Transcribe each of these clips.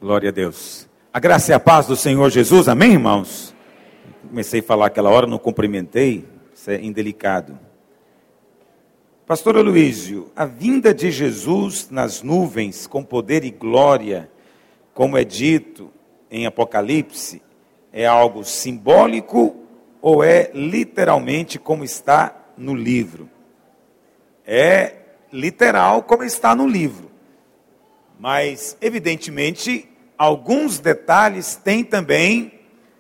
Glória a Deus. A graça e a paz do Senhor Jesus, amém, irmãos? Comecei a falar aquela hora, não cumprimentei, isso é indelicado. Pastor Aloísio, a vinda de Jesus nas nuvens com poder e glória, como é dito em Apocalipse, é algo simbólico ou é literalmente como está no livro? É literal como está no livro. Mas, evidentemente, alguns detalhes têm também,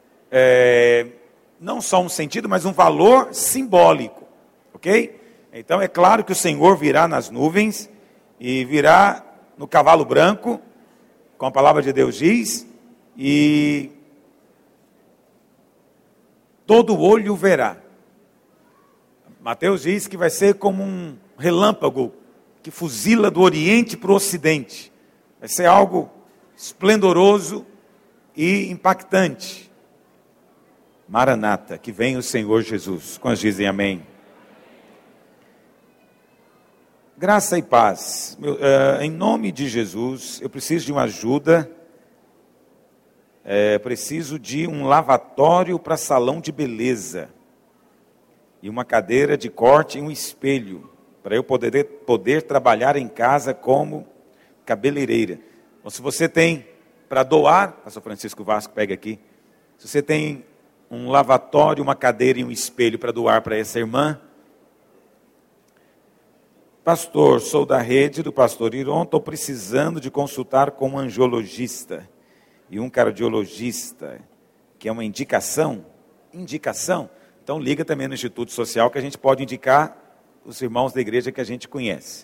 não só um sentido, mas um valor simbólico, ok? Então, é claro que o Senhor virá nas nuvens e virá no cavalo branco, como a palavra de Deus diz, e todo olho verá. Mateus diz que vai ser como um relâmpago que fuzila do Oriente para o Ocidente. Vai ser algo esplendoroso e impactante. Maranata, que vem o Senhor Jesus. Quantos dizem amém? Graça e paz. Em nome de Jesus, eu preciso de uma ajuda. Preciso de um lavatório para salão de beleza. E uma cadeira de corte e um espelho. Para eu poder trabalhar em casa como cabeleireira. Então, se você tem para doar, pastor Francisco Vasco, pega aqui. Se você tem um lavatório, uma cadeira e um espelho para doar para essa irmã. Pastor, sou da rede do pastor Iron, estou precisando de consultar com um angiologista e um cardiologista, que é uma indicação. Então liga também no Instituto Social que a gente pode indicar os irmãos da igreja que a gente conhece.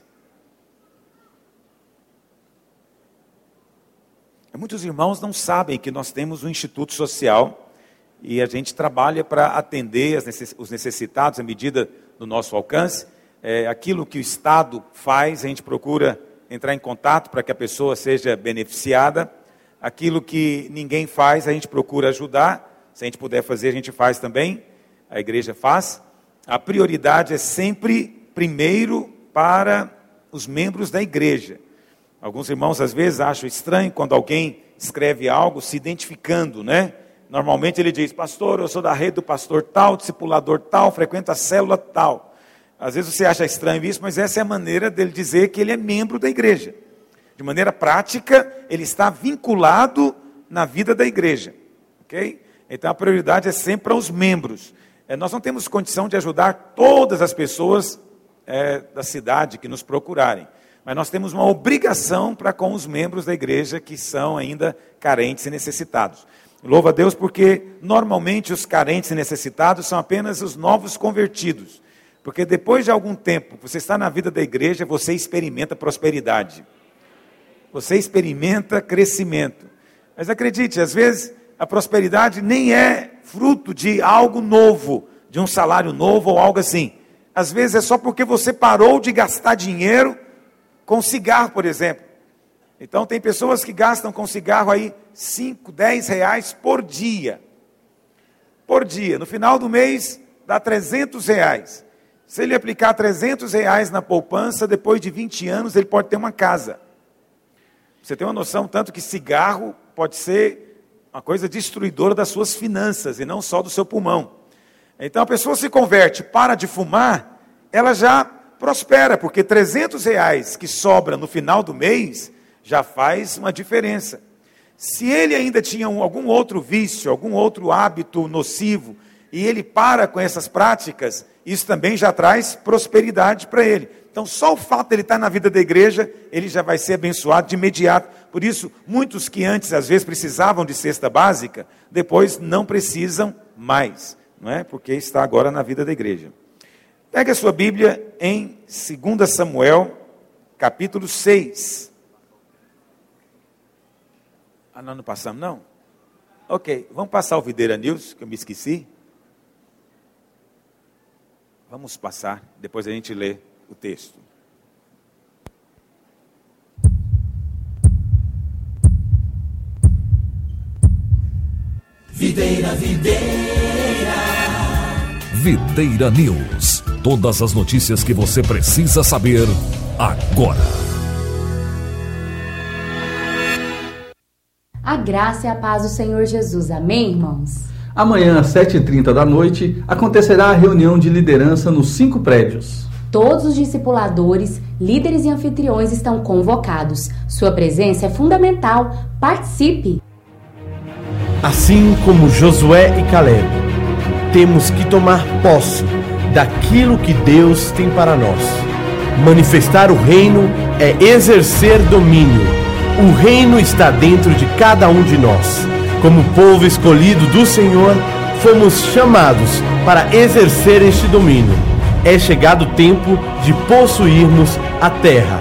Muitos irmãos não sabem que nós temos um Instituto Social e a gente trabalha para atender os necessitados à medida do nosso alcance. Aquilo que o Estado faz, a gente procura entrar em contato para que a pessoa seja beneficiada. Aquilo que ninguém faz, a gente procura ajudar. Se a gente puder fazer, a gente faz também. A igreja faz. A prioridade é sempre primeiro para os membros da igreja. Alguns irmãos às vezes acham estranho quando alguém escreve algo se identificando, né? Normalmente ele diz, pastor, eu sou da rede do pastor tal, discipulador tal, frequento a célula tal. Às vezes você acha estranho isso, mas essa é a maneira dele dizer que ele é membro da igreja. De maneira prática, ele está vinculado na vida da igreja, ok? Então a prioridade é sempre para os membros. Nós não temos condição de ajudar todas as pessoas da cidade que nos procurarem. Mas nós temos uma obrigação para com os membros da igreja que são ainda carentes e necessitados. Louvo a Deus porque normalmente os carentes e necessitados são apenas os novos convertidos. Porque depois de algum tempo, você está na vida da igreja, você experimenta prosperidade. Você experimenta crescimento. Mas acredite, às vezes a prosperidade nem é fruto de algo novo, de um salário novo ou algo assim. Às vezes é só porque você parou de gastar dinheiro com cigarro, por exemplo. Então tem pessoas que gastam com cigarro aí 5, 10 reais por dia. Por dia. No final do mês dá 300 reais. Se ele aplicar 300 reais na poupança, depois de 20 anos ele pode ter uma casa. Você tem uma noção tanto que cigarro pode ser uma coisa destruidora das suas finanças e não só do seu pulmão. Então a pessoa se converte, para de fumar, ela já prospera, porque 300 reais que sobra no final do mês já faz uma diferença. Se ele ainda tinha algum outro vício, algum outro hábito nocivo, e ele para com essas práticas, isso também já traz prosperidade para ele. Então só o fato de ele estar na vida da igreja, ele já vai ser abençoado de imediato. Por isso, muitos que antes às vezes precisavam de cesta básica, depois não precisam mais, não é? Porque está agora na vida da igreja. Pega a sua Bíblia em 2 Samuel, capítulo 6. Nós não passamos, não? Ok, vamos passar o Videira News, que eu me esqueci. Vamos passar, depois a gente lê o texto. Videira, videira. Videira News. Todas as notícias que você precisa saber agora. A graça e a paz do Senhor Jesus. Amém, irmãos? Amanhã, às 7h30 da noite, acontecerá a reunião de liderança nos 5 prédios. Todos os discipuladores, líderes e anfitriões estão convocados. Sua presença é fundamental. Participe! Assim como Josué e Caleb, temos que tomar posse daquilo que Deus tem para nós. Manifestar o reino é exercer domínio. O reino está dentro de cada um de nós. Como povo escolhido do Senhor, fomos chamados para exercer este domínio. É chegado o tempo de possuirmos a terra.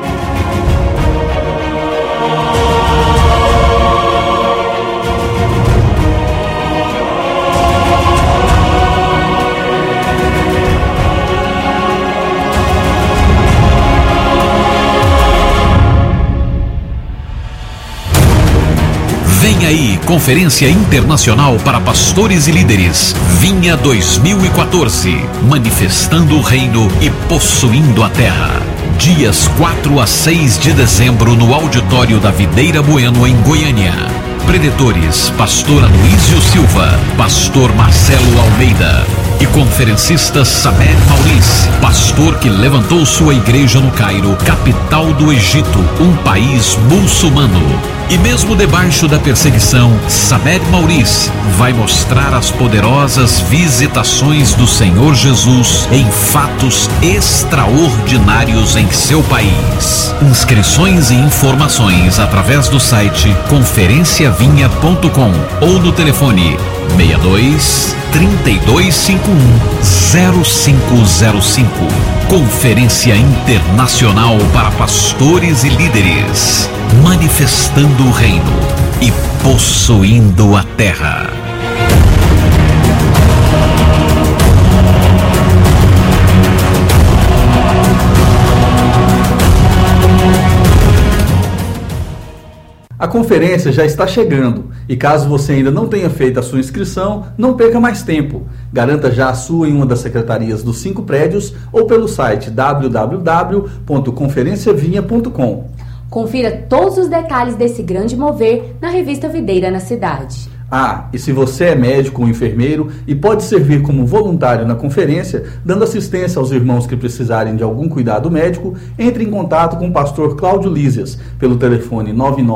Vem aí, Conferência Internacional para Pastores e Líderes, Vinha 2014, manifestando o reino e possuindo a terra. Dias 4 a 6 de dezembro no auditório da Videira Bueno, em Goiânia. Predetores, pastor Aloísio Silva, pastor Marcelo Almeida e conferencista Samer Maurice, pastor que levantou sua igreja no Cairo, capital do Egito, um país muçulmano. E mesmo debaixo da perseguição, Samer Maurice vai mostrar as poderosas visitações do Senhor Jesus em fatos extraordinários em seu país. Inscrições e informações através do site conferenciavinha.com ou no telefone 62 3251 0505. Conferência Internacional para Pastores e Líderes, manifestando o reino e possuindo a terra. A conferência já está chegando e caso você ainda não tenha feito a sua inscrição, não perca mais tempo. Garanta já a sua em uma das secretarias dos 5 prédios ou pelo site www.conferenciavinha.com. Confira todos os detalhes desse grande mover na revista Videira na cidade. Ah, e se você é médico ou enfermeiro e pode servir como voluntário na conferência, dando assistência aos irmãos que precisarem de algum cuidado médico, entre em contato com o pastor Cláudio Lízias, pelo telefone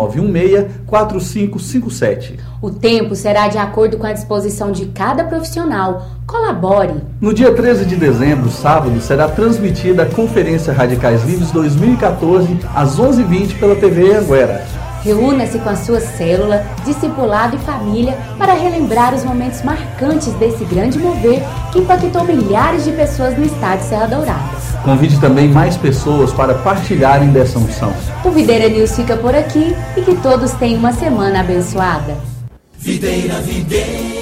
9916-4557. O tempo será de acordo com a disposição de cada profissional. Colabore! No dia 13 de dezembro, sábado, será transmitida a Conferência Radicais Livres 2014, às 11h20 pela TV Anguera. Reúna-se com a sua célula, discipulado e família para relembrar os momentos marcantes desse grande mover que impactou milhares de pessoas no estado de Serra Dourada. Convide também mais pessoas para partilharem dessa unção. O Videira News fica por aqui e que todos tenham uma semana abençoada. Videira, videira.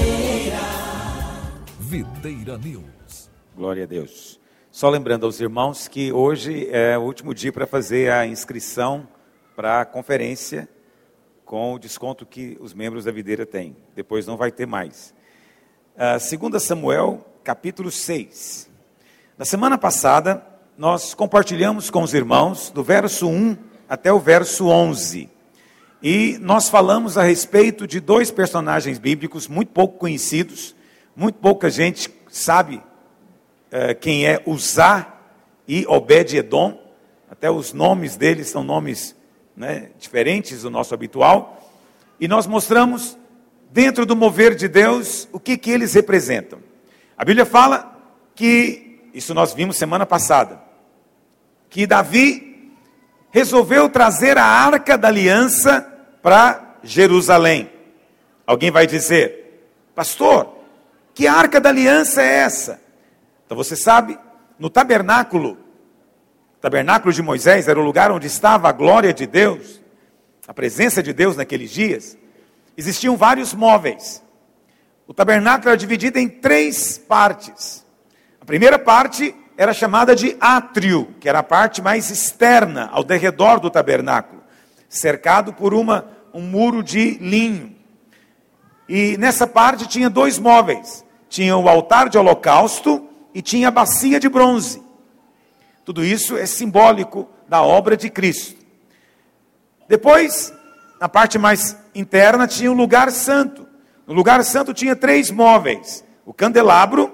Videira News. Glória a Deus. Só lembrando aos irmãos que hoje é o último dia para fazer a inscrição para a conferência, com o desconto que os membros da Videira têm. Depois não vai ter mais. 2 Samuel, capítulo 6. Na semana passada, nós compartilhamos com os irmãos do verso 1 até o verso 11. E nós falamos a respeito de 2 personagens bíblicos muito pouco conhecidos. Muito pouca gente sabe quem é Uzá e Obed-Edom. Até os nomes deles são nomes diferentes do nosso habitual, e nós mostramos, dentro do mover de Deus, o que eles representam. A Bíblia fala que, isso nós vimos semana passada, que Davi resolveu trazer a Arca da Aliança para Jerusalém. Alguém vai dizer, pastor, que Arca da Aliança é essa? Então você sabe, no tabernáculo de Moisés era o lugar onde estava a glória de Deus, a presença de Deus naqueles dias. Existiam vários móveis. O tabernáculo era dividido em 3 partes. A primeira parte era chamada de átrio, que era a parte mais externa, ao derredor do tabernáculo, cercado por um muro de linho. E nessa parte tinha 2 móveis. Tinha o altar de holocausto e tinha a bacia de bronze. Tudo isso é simbólico da obra de Cristo. Depois na parte mais interna, tinha o lugar santo. No lugar santo tinha 3 móveis: o candelabro,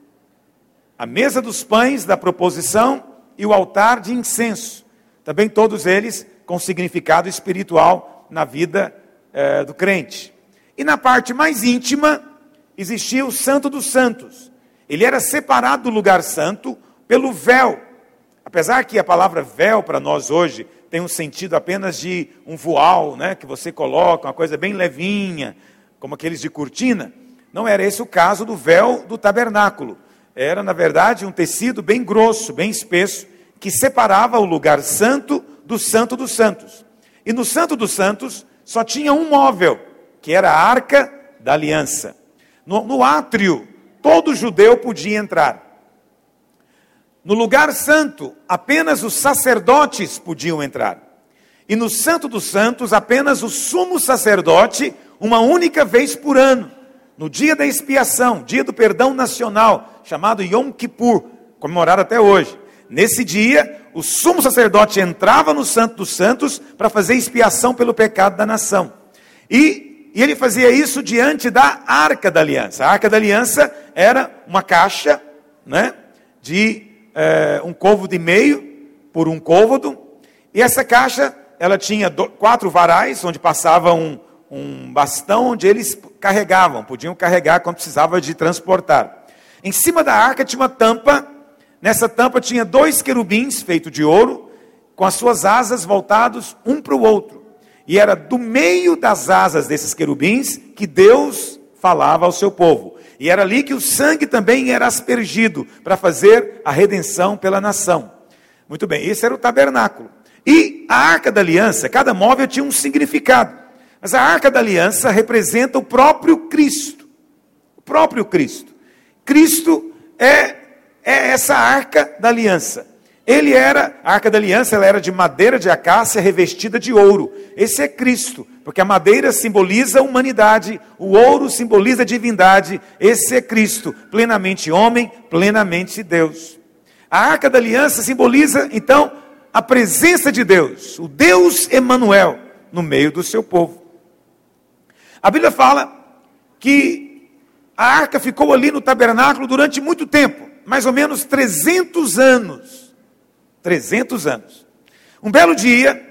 a mesa dos pães da proposição e o altar de incenso. Também todos eles com significado espiritual na vida do crente. E na parte mais íntima existia o Santo dos Santos. Ele era separado do lugar santo pelo véu. Apesar que a palavra véu para nós hoje tem um sentido apenas de um voal, né, que você coloca, uma coisa bem levinha, como aqueles de cortina. Não era esse o caso do véu do tabernáculo. Era, na verdade, um tecido bem grosso, bem espesso, que separava o lugar santo do Santo dos Santos. E no Santo dos Santos só tinha um móvel, que era a Arca da Aliança. No átrio, todo judeu podia entrar. No lugar santo, apenas os sacerdotes podiam entrar. E no Santo dos Santos, apenas o sumo sacerdote, uma única vez por ano, no dia da expiação, dia do perdão nacional, chamado Yom Kippur, comemorado até hoje. Nesse dia, o sumo sacerdote entrava no Santo dos Santos para fazer expiação pelo pecado da nação. E ele fazia isso diante da Arca da Aliança. A Arca da Aliança era uma caixa, né, de um côvado e meio por um côvado. E essa caixa, ela tinha 4 varais, onde passava um bastão, onde eles carregavam, podiam carregar quando precisava de transportar. Em cima da arca tinha uma tampa. Nessa tampa tinha 2 querubins feitos de ouro, com as suas asas voltados um para o outro. E era do meio das asas desses querubins que Deus falava ao seu povo. E era ali que o sangue também era aspergido para fazer a redenção pela nação. Muito bem, esse era o tabernáculo. E a Arca da Aliança, cada móvel tinha um significado. Mas a Arca da Aliança representa o próprio Cristo. O próprio Cristo. Cristo é essa Arca da Aliança. A Arca da Aliança, ela era de madeira de acácia revestida de ouro. Esse é Cristo, porque a madeira simboliza a humanidade, o ouro simboliza a divindade. Esse é Cristo, plenamente homem, plenamente Deus. A Arca da Aliança simboliza, então, a presença de Deus, o Deus Emanuel, no meio do seu povo. A Bíblia fala que a arca ficou ali no tabernáculo durante muito tempo, mais ou menos 300 anos. 300 anos. Um belo dia,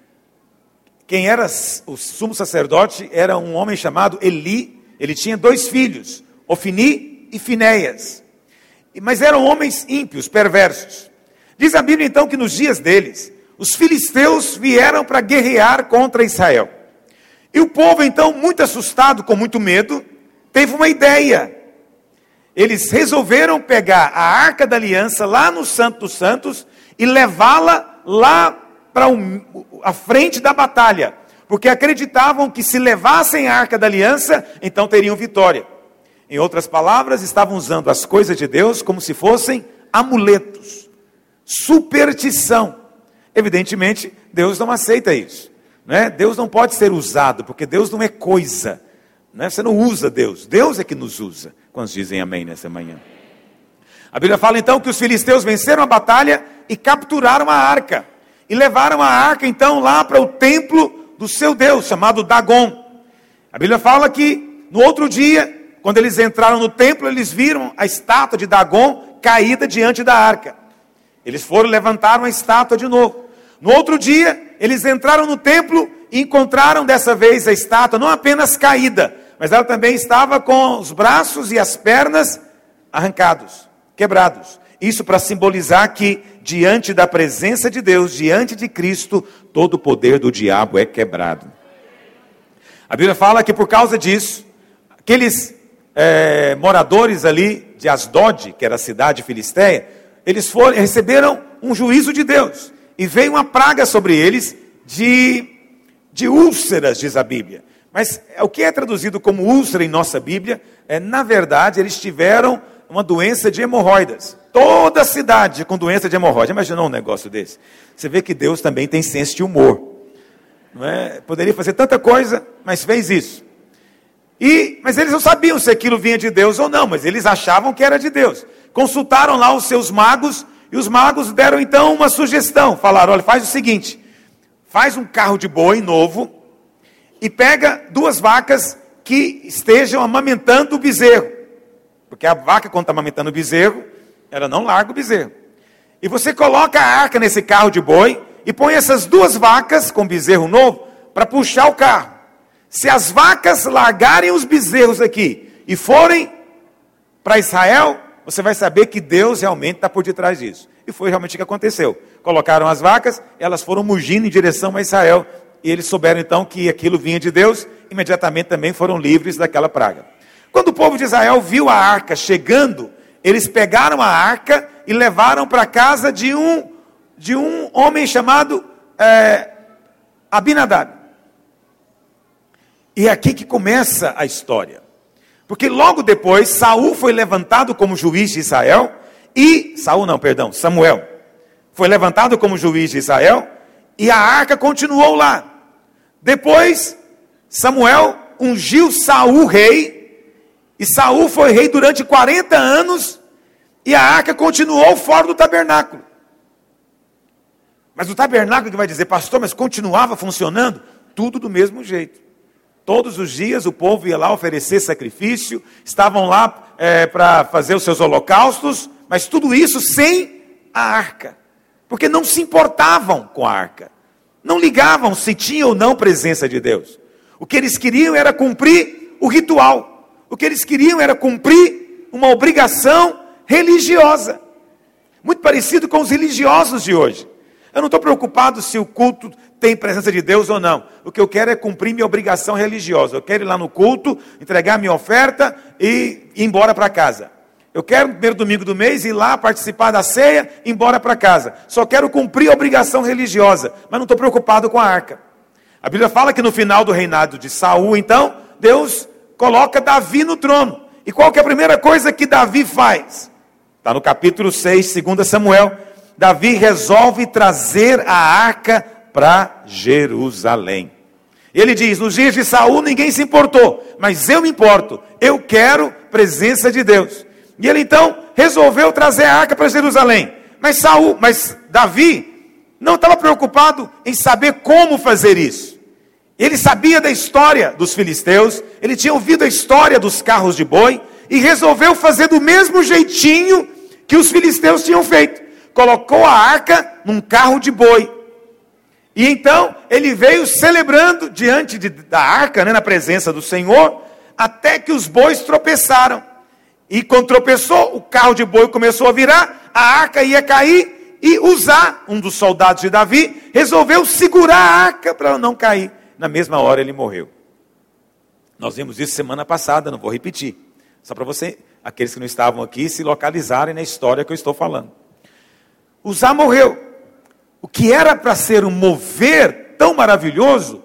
quem era o sumo sacerdote era um homem chamado Eli. Ele tinha 2 filhos, Ofni e Finéias. Mas eram homens ímpios, perversos. Diz a Bíblia então que nos dias deles, os filisteus vieram para guerrear contra Israel. E o povo então, muito assustado, com muito medo, teve uma ideia. Eles resolveram pegar a Arca da Aliança lá no Santo dos Santos e levá-la lá para a frente da batalha. Porque acreditavam que se levassem a Arca da Aliança, então teriam vitória. Em outras palavras, estavam usando as coisas de Deus como se fossem amuletos. Superstição. Evidentemente, Deus não aceita isso. Né? Deus não pode ser usado, porque Deus não é coisa. Né? Você não usa Deus. Deus é que nos usa. Quantos dizem amém nessa manhã? A Bíblia fala então que os filisteus venceram a batalha e capturaram a arca. E levaram a arca então lá para o templo do seu Deus, chamado Dagon. A Bíblia fala que no outro dia, quando eles entraram no templo, eles viram a estátua de Dagon caída diante da arca. Eles foram, levantaram a estátua de novo. No outro dia, eles entraram no templo e encontraram dessa vez a estátua não apenas caída, mas ela também estava com os braços e as pernas arrancados, quebrados. Isso para simbolizar que diante da presença de Deus, diante de Cristo, todo o poder do diabo é quebrado. A Bíblia fala que por causa disso, aqueles moradores ali de Asdod, que era a cidade filisteia, eles receberam um juízo de Deus. E veio uma praga sobre eles de úlceras, diz a Bíblia. Mas o que é traduzido como úlcera em nossa Bíblia, na verdade, eles tiveram uma doença de hemorroidas. Toda a cidade com doença de hemorroida. Imaginou um negócio desse? Você vê que Deus também tem senso de humor. Não é? Poderia fazer tanta coisa, mas fez isso. Mas eles não sabiam se aquilo vinha de Deus ou não, mas eles achavam que era de Deus. Consultaram lá os seus magos, e os magos deram então uma sugestão. Falaram, olha, faz o seguinte, faz um carro de boi novo, e pega 2 vacas que estejam amamentando o bezerro. Porque a vaca, quando está amamentando o bezerro, ela não larga o bezerro. E você coloca a arca nesse carro de boi e põe essas 2 vacas com bezerro novo para puxar o carro. Se as vacas largarem os bezerros aqui e forem para Israel, você vai saber que Deus realmente está por detrás disso. E foi realmente o que aconteceu. Colocaram as vacas, elas foram mugindo em direção a Israel. E eles souberam então que aquilo vinha de Deus, imediatamente também foram livres daquela praga. Quando o povo de Israel viu a arca chegando, eles pegaram a arca e levaram para a casa de um homem chamado Abinadab. E é aqui que começa a história. Porque logo depois, Saul foi levantado como juiz de Israel, Samuel foi levantado como juiz de Israel, e a arca continuou lá. Depois, Samuel ungiu Saul rei, e Saul foi rei durante 40 anos, e a arca continuou fora do tabernáculo. Mas o tabernáculo que vai dizer, pastor, mas continuava funcionando? Tudo do mesmo jeito. Todos os dias o povo ia lá oferecer sacrifício, estavam lá para fazer os seus holocaustos, mas tudo isso sem a arca. Porque não se importavam com a arca. Não ligavam se tinha ou não presença de Deus. O que eles queriam era cumprir o ritual. O que eles queriam era cumprir uma obrigação religiosa. Muito parecido com os religiosos de hoje. Eu não estou preocupado se o culto tem presença de Deus ou não. O que eu quero é cumprir minha obrigação religiosa. Eu quero ir lá no culto, entregar minha oferta e ir embora para casa. Eu quero no primeiro domingo do mês ir lá participar da ceia e ir embora para casa. Só quero cumprir a obrigação religiosa, mas não estou preocupado com a arca. A Bíblia fala que no final do reinado de Saul, então, Deus coloca Davi no trono. E qual que é a primeira coisa que Davi faz? Está no capítulo 6, 2 Samuel. Davi resolve trazer a arca para Jerusalém. Ele diz, nos dias de Saul ninguém se importou, mas eu me importo, eu quero presença de Deus. E ele então resolveu trazer a arca para Jerusalém. Mas Davi não estava preocupado em saber como fazer isso. Ele sabia da história dos filisteus, ele tinha ouvido a história dos carros de boi, e resolveu fazer do mesmo jeitinho que os filisteus tinham feito. Colocou a arca num carro de boi. E então ele veio celebrando diante da arca, na presença do Senhor, até que os bois tropeçaram. E quando tropeçou, o carro de boi começou a virar, a arca ia cair, e Uzá, um dos soldados de Davi, resolveu segurar a arca para ela não cair. Na mesma hora ele morreu. Nós vimos isso semana passada, não vou repetir. Só para aqueles que não estavam aqui, se localizarem na história que eu estou falando. Uzá morreu. O que era para ser um mover tão maravilhoso,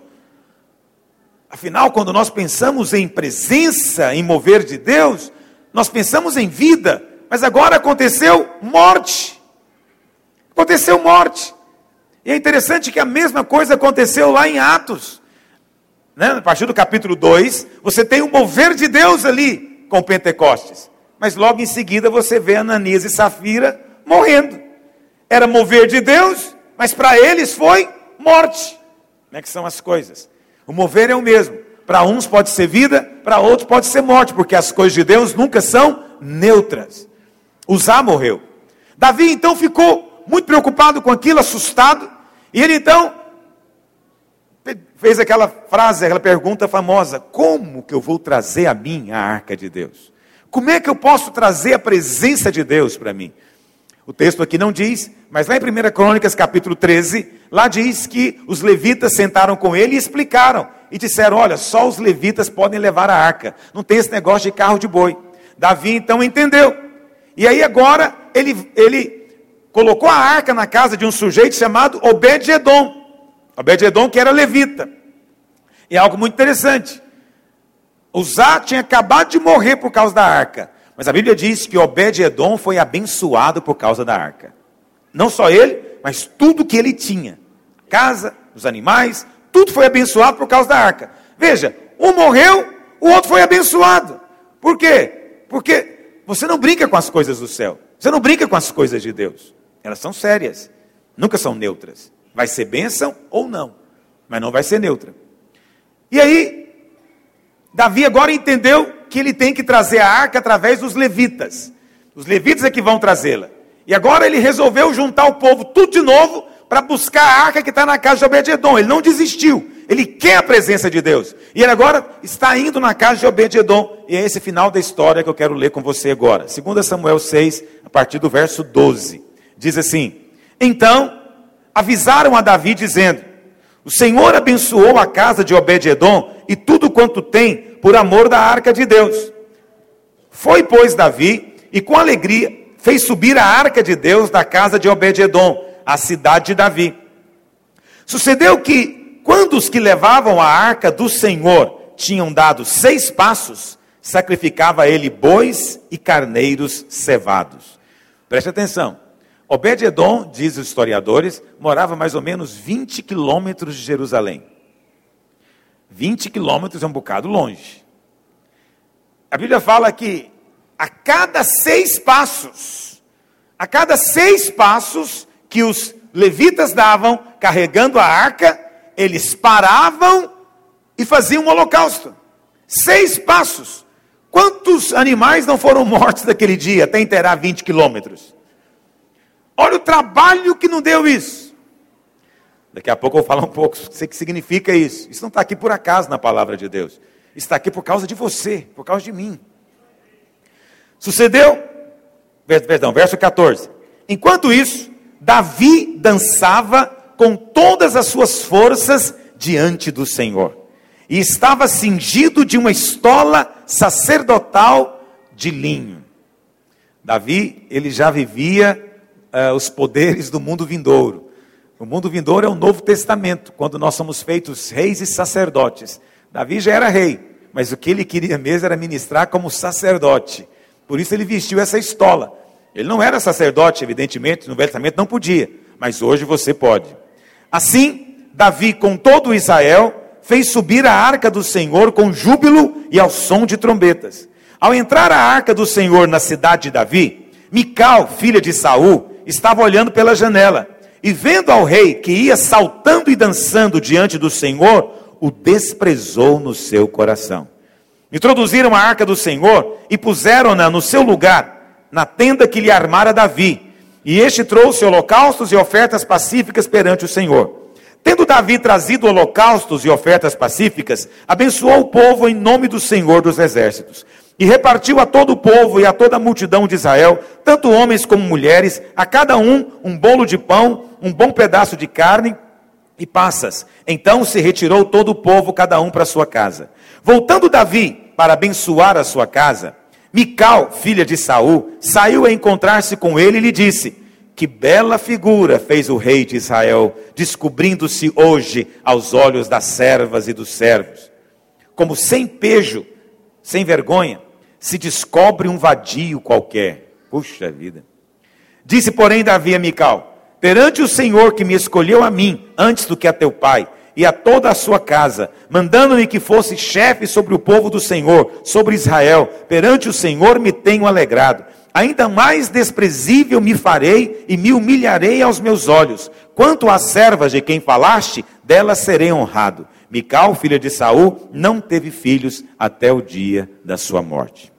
afinal, quando nós pensamos em presença, em mover de Deus, nós pensamos em vida, mas agora aconteceu morte. Aconteceu morte. E é interessante que a mesma coisa aconteceu lá em Atos. A partir do capítulo 2, você tem um mover de Deus ali com Pentecostes. Mas logo em seguida você vê Ananias e Safira morrendo. Era mover de Deus, mas para eles foi morte. Como é que são as coisas? O mover é o mesmo. Para uns pode ser vida, para outros pode ser morte, porque as coisas de Deus nunca são neutras. Uzá morreu. Davi então ficou muito preocupado com aquilo, assustado, e ele então fez aquela frase, aquela pergunta famosa: como que eu vou trazer a mim a arca de Deus? Como é que eu posso trazer a presença de Deus para mim? O texto aqui não diz, mas lá em 1 Crônicas capítulo 13, lá diz que os levitas sentaram com ele e explicaram, e disseram, olha, só os levitas podem levar a arca, não tem esse negócio de carro de boi. Davi então entendeu, e aí agora ele colocou a arca na casa de um sujeito chamado Obed-Edom, Obed-Edom que era levita, e é algo muito interessante. Uzá tinha acabado de morrer por causa da arca, mas a Bíblia diz que Obed-Edom foi abençoado por causa da arca. Não só ele, mas tudo que ele tinha. A casa, os animais, tudo foi abençoado por causa da arca. Veja, um morreu, o outro foi abençoado. Por quê? Porque você não brinca com as coisas do céu. Você não brinca com as coisas de Deus. Elas são sérias, nunca são neutras. Vai ser bênção ou não, mas não vai ser neutra. E aí, Davi agora entendeu que ele tem que trazer a arca através dos levitas. Os levitas é que vão trazê-la. E agora ele resolveu juntar o povo tudo de novo para buscar a arca que está na casa de Obed-edom. Ele não desistiu. Ele quer a presença de Deus. E ele agora está indo na casa de Obed-edom. E é esse final da história que eu quero ler com você agora. 2 Samuel 6, a partir do verso 12. Diz assim: Então avisaram a Davi dizendo: O Senhor abençoou a casa de Obed-edom e tudo quanto tem por amor da arca de Deus. Foi, pois, Davi, e com alegria fez subir a arca de Deus da casa de Obed-edom, a cidade de Davi. Sucedeu que, quando os que levavam a arca do Senhor tinham dado 6 passos, sacrificava ele bois e carneiros cevados. Preste atenção. Obed-edom, diz os historiadores, morava mais ou menos 20 quilômetros de Jerusalém. 20 quilômetros é um bocado longe. A Bíblia fala que a cada 6 passos que os levitas davam, carregando a arca, eles paravam e faziam um holocausto. 6 passos. Quantos animais não foram mortos naquele dia, até inteirar 20 quilômetros? Olha o trabalho que não deu isso. Daqui a pouco eu vou falar um pouco o que significa isso. Isso não está aqui por acaso na palavra de Deus. Está aqui por causa de você, por causa de mim. Sucedeu, verso 14. Enquanto isso, Davi dançava com todas as suas forças diante do Senhor. E estava cingido de uma estola sacerdotal de linho. Davi, ele já vivia os poderes do mundo vindouro. O mundo vindouro é o Novo Testamento, quando nós somos feitos reis e sacerdotes. Davi já era rei, mas o que ele queria mesmo era ministrar como sacerdote. Por isso ele vestiu essa estola. Ele não era sacerdote, evidentemente, no Velho Testamento não podia, mas hoje você pode. Assim, Davi, com todo Israel, fez subir a arca do Senhor com júbilo e ao som de trombetas. Ao entrar a arca do Senhor na cidade de Davi, Mical, filha de Saul, estava olhando pela janela, e vendo ao rei que ia saltando e dançando diante do Senhor, o desprezou no seu coração. Introduziram a arca do Senhor e puseram-na no seu lugar, na tenda que lhe armara Davi. E este trouxe holocaustos e ofertas pacíficas perante o Senhor. Tendo Davi trazido holocaustos e ofertas pacíficas, abençoou o povo em nome do Senhor dos exércitos. E repartiu a todo o povo e a toda a multidão de Israel, tanto homens como mulheres, a cada um bolo de pão, um bom pedaço de carne e passas. Então se retirou todo o povo, cada um para sua casa. Voltando Davi para abençoar a sua casa, Mical, filha de Saul, saiu a encontrar-se com ele e lhe disse: Que bela figura fez o rei de Israel, descobrindo-se hoje aos olhos das servas e dos servos. Como sem pejo, sem vergonha, se descobre um vadio qualquer. Puxa vida. Disse, porém, Davi a Mical: Perante o Senhor que me escolheu a mim, antes do que a teu pai, e a toda a sua casa, mandando-me que fosse chefe sobre o povo do Senhor, sobre Israel, perante o Senhor me tenho alegrado. Ainda mais desprezível me farei e me humilharei aos meus olhos. Quanto às servas de quem falaste, delas serei honrado. Mical, filha de Saul, não teve filhos até o dia da sua morte.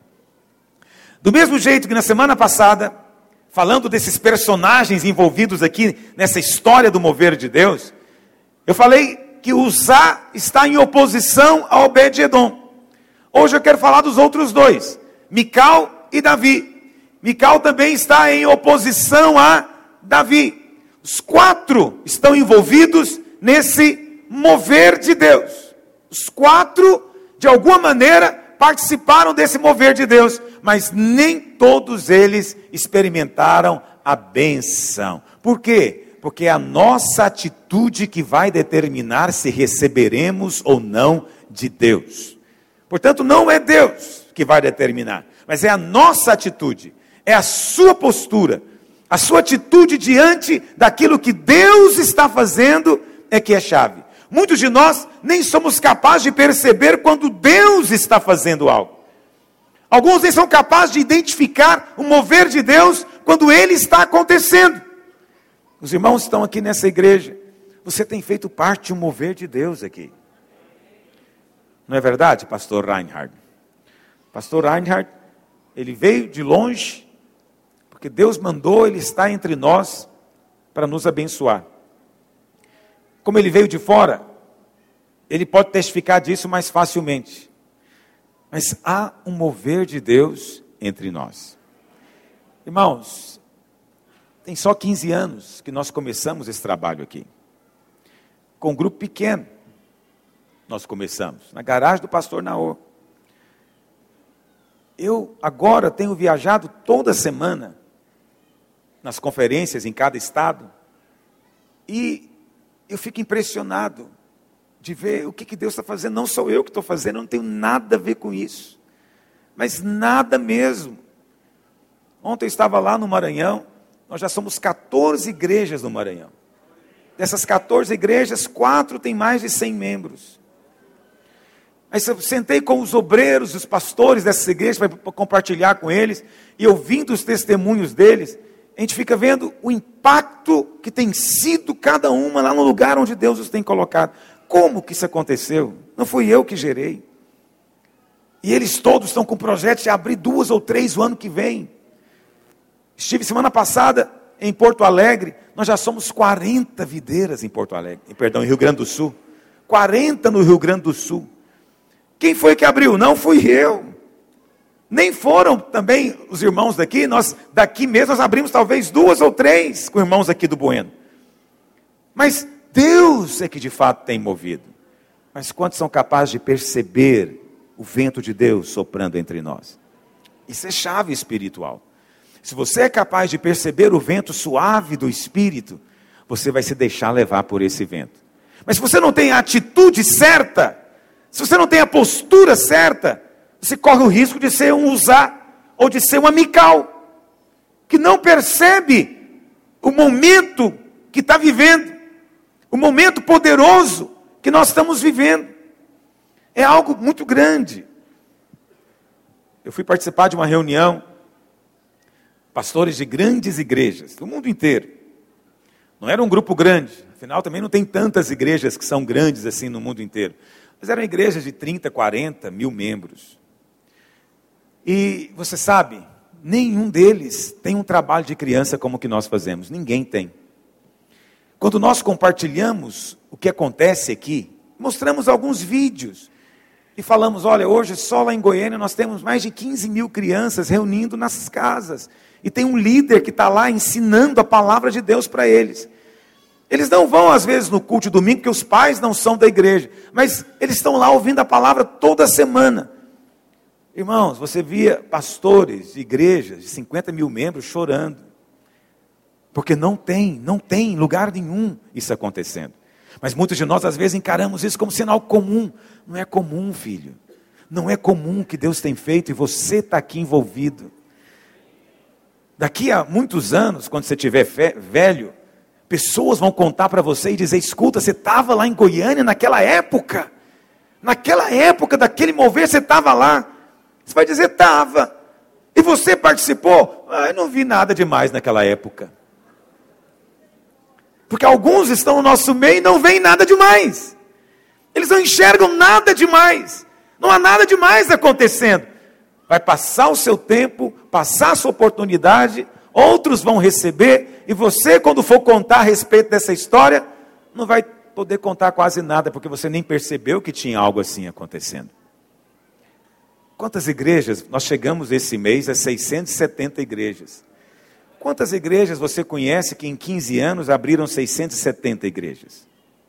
Do mesmo jeito que na semana passada, falando desses personagens envolvidos aqui nessa história do mover de Deus, eu falei que Uzá está em oposição a Obed-edom. Hoje eu quero falar dos outros dois, Mical e Davi. Mical também está em oposição a Davi. Os 4 estão envolvidos nesse mover de Deus. Os 4, de alguma maneira, participaram desse mover de Deus, mas nem todos eles experimentaram a bênção. Por quê? Porque é a nossa atitude que vai determinar se receberemos ou não de Deus. Portanto, não é Deus que vai determinar, mas é a nossa atitude, é a sua postura, a sua atitude diante daquilo que Deus está fazendo é que é chave. Muitos de nós nem somos capazes de perceber quando Deus está fazendo algo. Alguns nem são capazes de identificar o mover de Deus quando ele está acontecendo. Os irmãos estão aqui nessa igreja, você tem feito parte de um mover de Deus aqui. Não é verdade, pastor Reinhard? Pastor Reinhard, ele veio de longe, porque Deus mandou ele estar entre nós para nos abençoar. Como ele veio de fora, ele pode testificar disso mais facilmente. Mas há um mover de Deus entre nós. Irmãos, tem só 15 anos que nós começamos esse trabalho aqui. Com um grupo pequeno, nós começamos, na garagem do pastor Naor. Eu agora tenho viajado toda semana, nas conferências em cada estado, e eu fico impressionado de ver o que Deus está fazendo. Não sou eu que estou fazendo, eu não tenho nada a ver com isso, mas nada mesmo. Ontem eu estava lá no Maranhão, nós já somos 14 igrejas no Maranhão. Dessas 14 igrejas, 4 têm mais de 100 membros. Aí eu sentei com os obreiros, os pastores dessas igrejas, para compartilhar com eles, e ouvindo os testemunhos deles, a gente fica vendo o impacto que tem sido cada uma lá no lugar onde Deus os tem colocado. Como que isso aconteceu? Não fui eu que gerei. E eles todos estão com projetos de abrir 2 ou 3 o ano que vem. Estive semana passada em Porto Alegre, nós já somos 40 videiras em Porto Alegre, em Rio Grande do Sul. 40 no Rio Grande do Sul. Quem foi que abriu? Não fui eu. Nem foram também os irmãos daqui. Nós daqui mesmo nós abrimos talvez 2 ou 3 com irmãos aqui do Bueno. Mas Deus é que de fato tem movido. Mas quantos são capazes de perceber o vento de Deus soprando entre nós? Isso é chave espiritual. Se você é capaz de perceber o vento suave do Espírito, você vai se deixar levar por esse vento. Mas se você não tem a atitude certa, se você não tem a postura certa, você corre o risco de ser um Uzá, ou de ser um Amical, que não percebe o momento que está vivendo, o momento poderoso que nós estamos vivendo. É algo muito grande. Eu fui participar de uma reunião, pastores de grandes igrejas, do mundo inteiro. Não era um grupo grande, afinal também não tem tantas igrejas que são grandes assim no mundo inteiro. Mas eram igrejas de 30, 40 mil membros. E você sabe, nenhum deles tem um trabalho de criança como o que nós fazemos. Ninguém tem. Quando nós compartilhamos o que acontece aqui, mostramos alguns vídeos. E falamos, olha, hoje só lá em Goiânia nós temos mais de 15 mil crianças reunindo nas casas. E tem um líder que está lá ensinando a palavra de Deus para eles. Eles não vão às vezes no culto de domingo, porque os pais não são da igreja. Mas eles estão lá ouvindo a palavra toda semana. Irmãos, você via pastores de igrejas de 50 mil membros chorando. Porque não tem lugar nenhum isso acontecendo. Mas muitos de nós às vezes encaramos isso como sinal comum. Não é comum, filho. Não é comum o que Deus tem feito e você está aqui envolvido. Daqui a muitos anos, quando você estiver velho, pessoas vão contar para você e dizer, escuta, você estava lá em Goiânia naquela época daquele mover, você estava lá. Você vai dizer, estava. E você participou? Eu não vi nada demais naquela época. Porque alguns estão no nosso meio e não veem nada demais. Eles não enxergam nada demais. Não há nada demais acontecendo. Vai passar o seu tempo, passar a sua oportunidade, outros vão receber, e você, quando for contar a respeito dessa história, não vai poder contar quase nada, porque você nem percebeu que tinha algo assim acontecendo. Quantas igrejas, nós chegamos esse mês a 670 igrejas. Quantas igrejas você conhece que em 15 anos abriram 670 igrejas?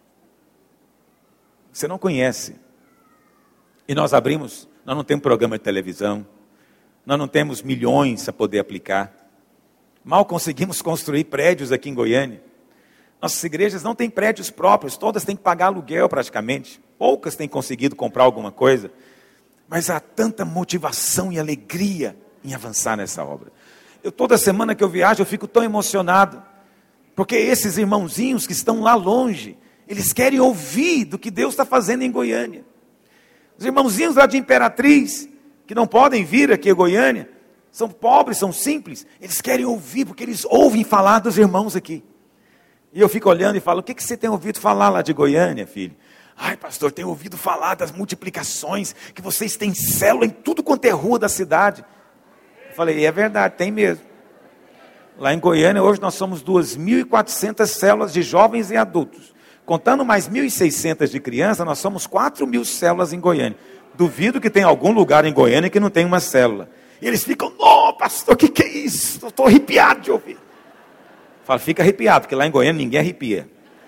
Você não conhece. E nós não temos programa de televisão, nós não temos milhões a poder aplicar. Mal conseguimos construir prédios aqui em Goiânia. Nossas igrejas não têm prédios próprios, todas têm que pagar aluguel praticamente. Poucas têm conseguido comprar alguma coisa. Mas há tanta motivação e alegria em avançar nessa obra. Toda semana que eu viajo eu fico tão emocionado. Porque esses irmãozinhos que estão lá longe, eles querem ouvir do que Deus está fazendo em Goiânia. Os irmãozinhos lá de Imperatriz, que não podem vir aqui a Goiânia, são pobres, são simples, eles querem ouvir, porque eles ouvem falar dos irmãos aqui. E eu fico olhando e falo, o que você tem ouvido falar lá de Goiânia, filho? Ai, pastor, tenho ouvido falar das multiplicações, que vocês têm célula em tudo quanto é rua da cidade. Eu falei, é verdade, tem mesmo. Lá em Goiânia, hoje nós somos 2.400 células de jovens e adultos. Contando mais 1.600 de criança, nós somos 4.000 células em Goiânia. Duvido que tenha algum lugar em Goiânia que não tem uma célula. E eles ficam, pastor, o que é isso? Eu estou arrepiado de ouvir. Eu falo, fica arrepiado, porque lá em Goiânia ninguém arrepia.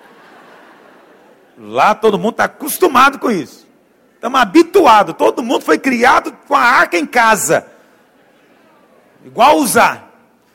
Lá todo mundo está acostumado com isso. Estamos habituados. Todo mundo foi criado com a arca em casa. Igual usar.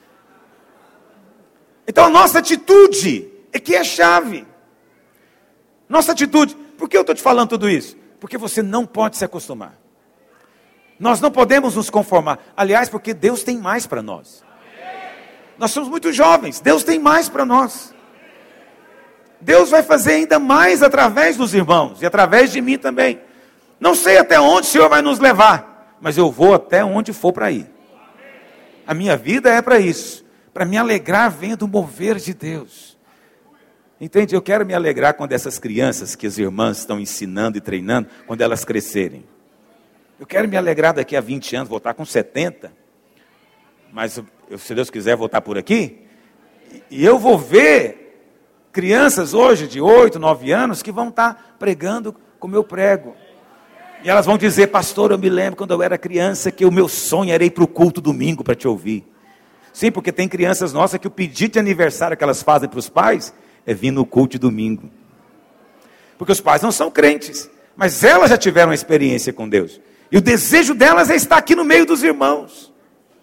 Então a nossa atitude é que é chave. Nossa atitude. Por que eu estou te falando tudo isso? Porque você não pode se acostumar. Nós não podemos nos conformar. Aliás, porque Deus tem mais para nós. Nós somos muito jovens. Deus tem mais para nós. Deus vai fazer ainda mais através dos irmãos. E através de mim também. Não sei até onde o Senhor vai nos levar. Mas eu vou até onde for para ir. A minha vida é para isso. Para me alegrar vendo o mover de Deus. Entende? Eu quero me alegrar quando essas crianças que as irmãs estão ensinando e treinando, quando elas crescerem. Eu quero me alegrar daqui a 20 anos, vou estar com 70. Mas se Deus quiser voltar por aqui, e eu vou ver crianças hoje de 8, 9 anos que vão estar pregando como eu prego. E elas vão dizer, pastor, eu me lembro quando eu era criança que o meu sonho era ir para o culto domingo para te ouvir. Sim, porque tem crianças nossas que o pedido de aniversário que elas fazem para os pais é vir no culto de domingo. Porque os pais não são crentes, mas elas já tiveram uma experiência com Deus. E o desejo delas é estar aqui no meio dos irmãos.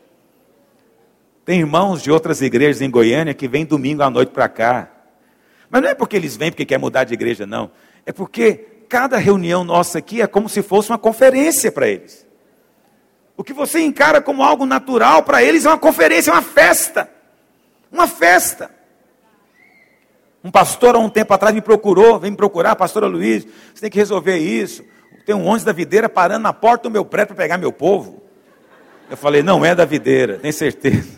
Tem irmãos de outras igrejas em Goiânia que vêm domingo à noite para cá. Mas não é porque eles vêm porque quer mudar de igreja, não. É porque cada reunião nossa aqui é como se fosse uma conferência para eles. O que você encara como algo natural, para eles é uma conferência, é uma festa. Uma festa. Um pastor há um tempo atrás me procurou, veio me procurar, pastora Luiz, você tem que resolver isso. Tem um ônibus da Videira parando na porta do meu prédio para pegar meu povo. Eu falei, não é da Videira, tem certeza.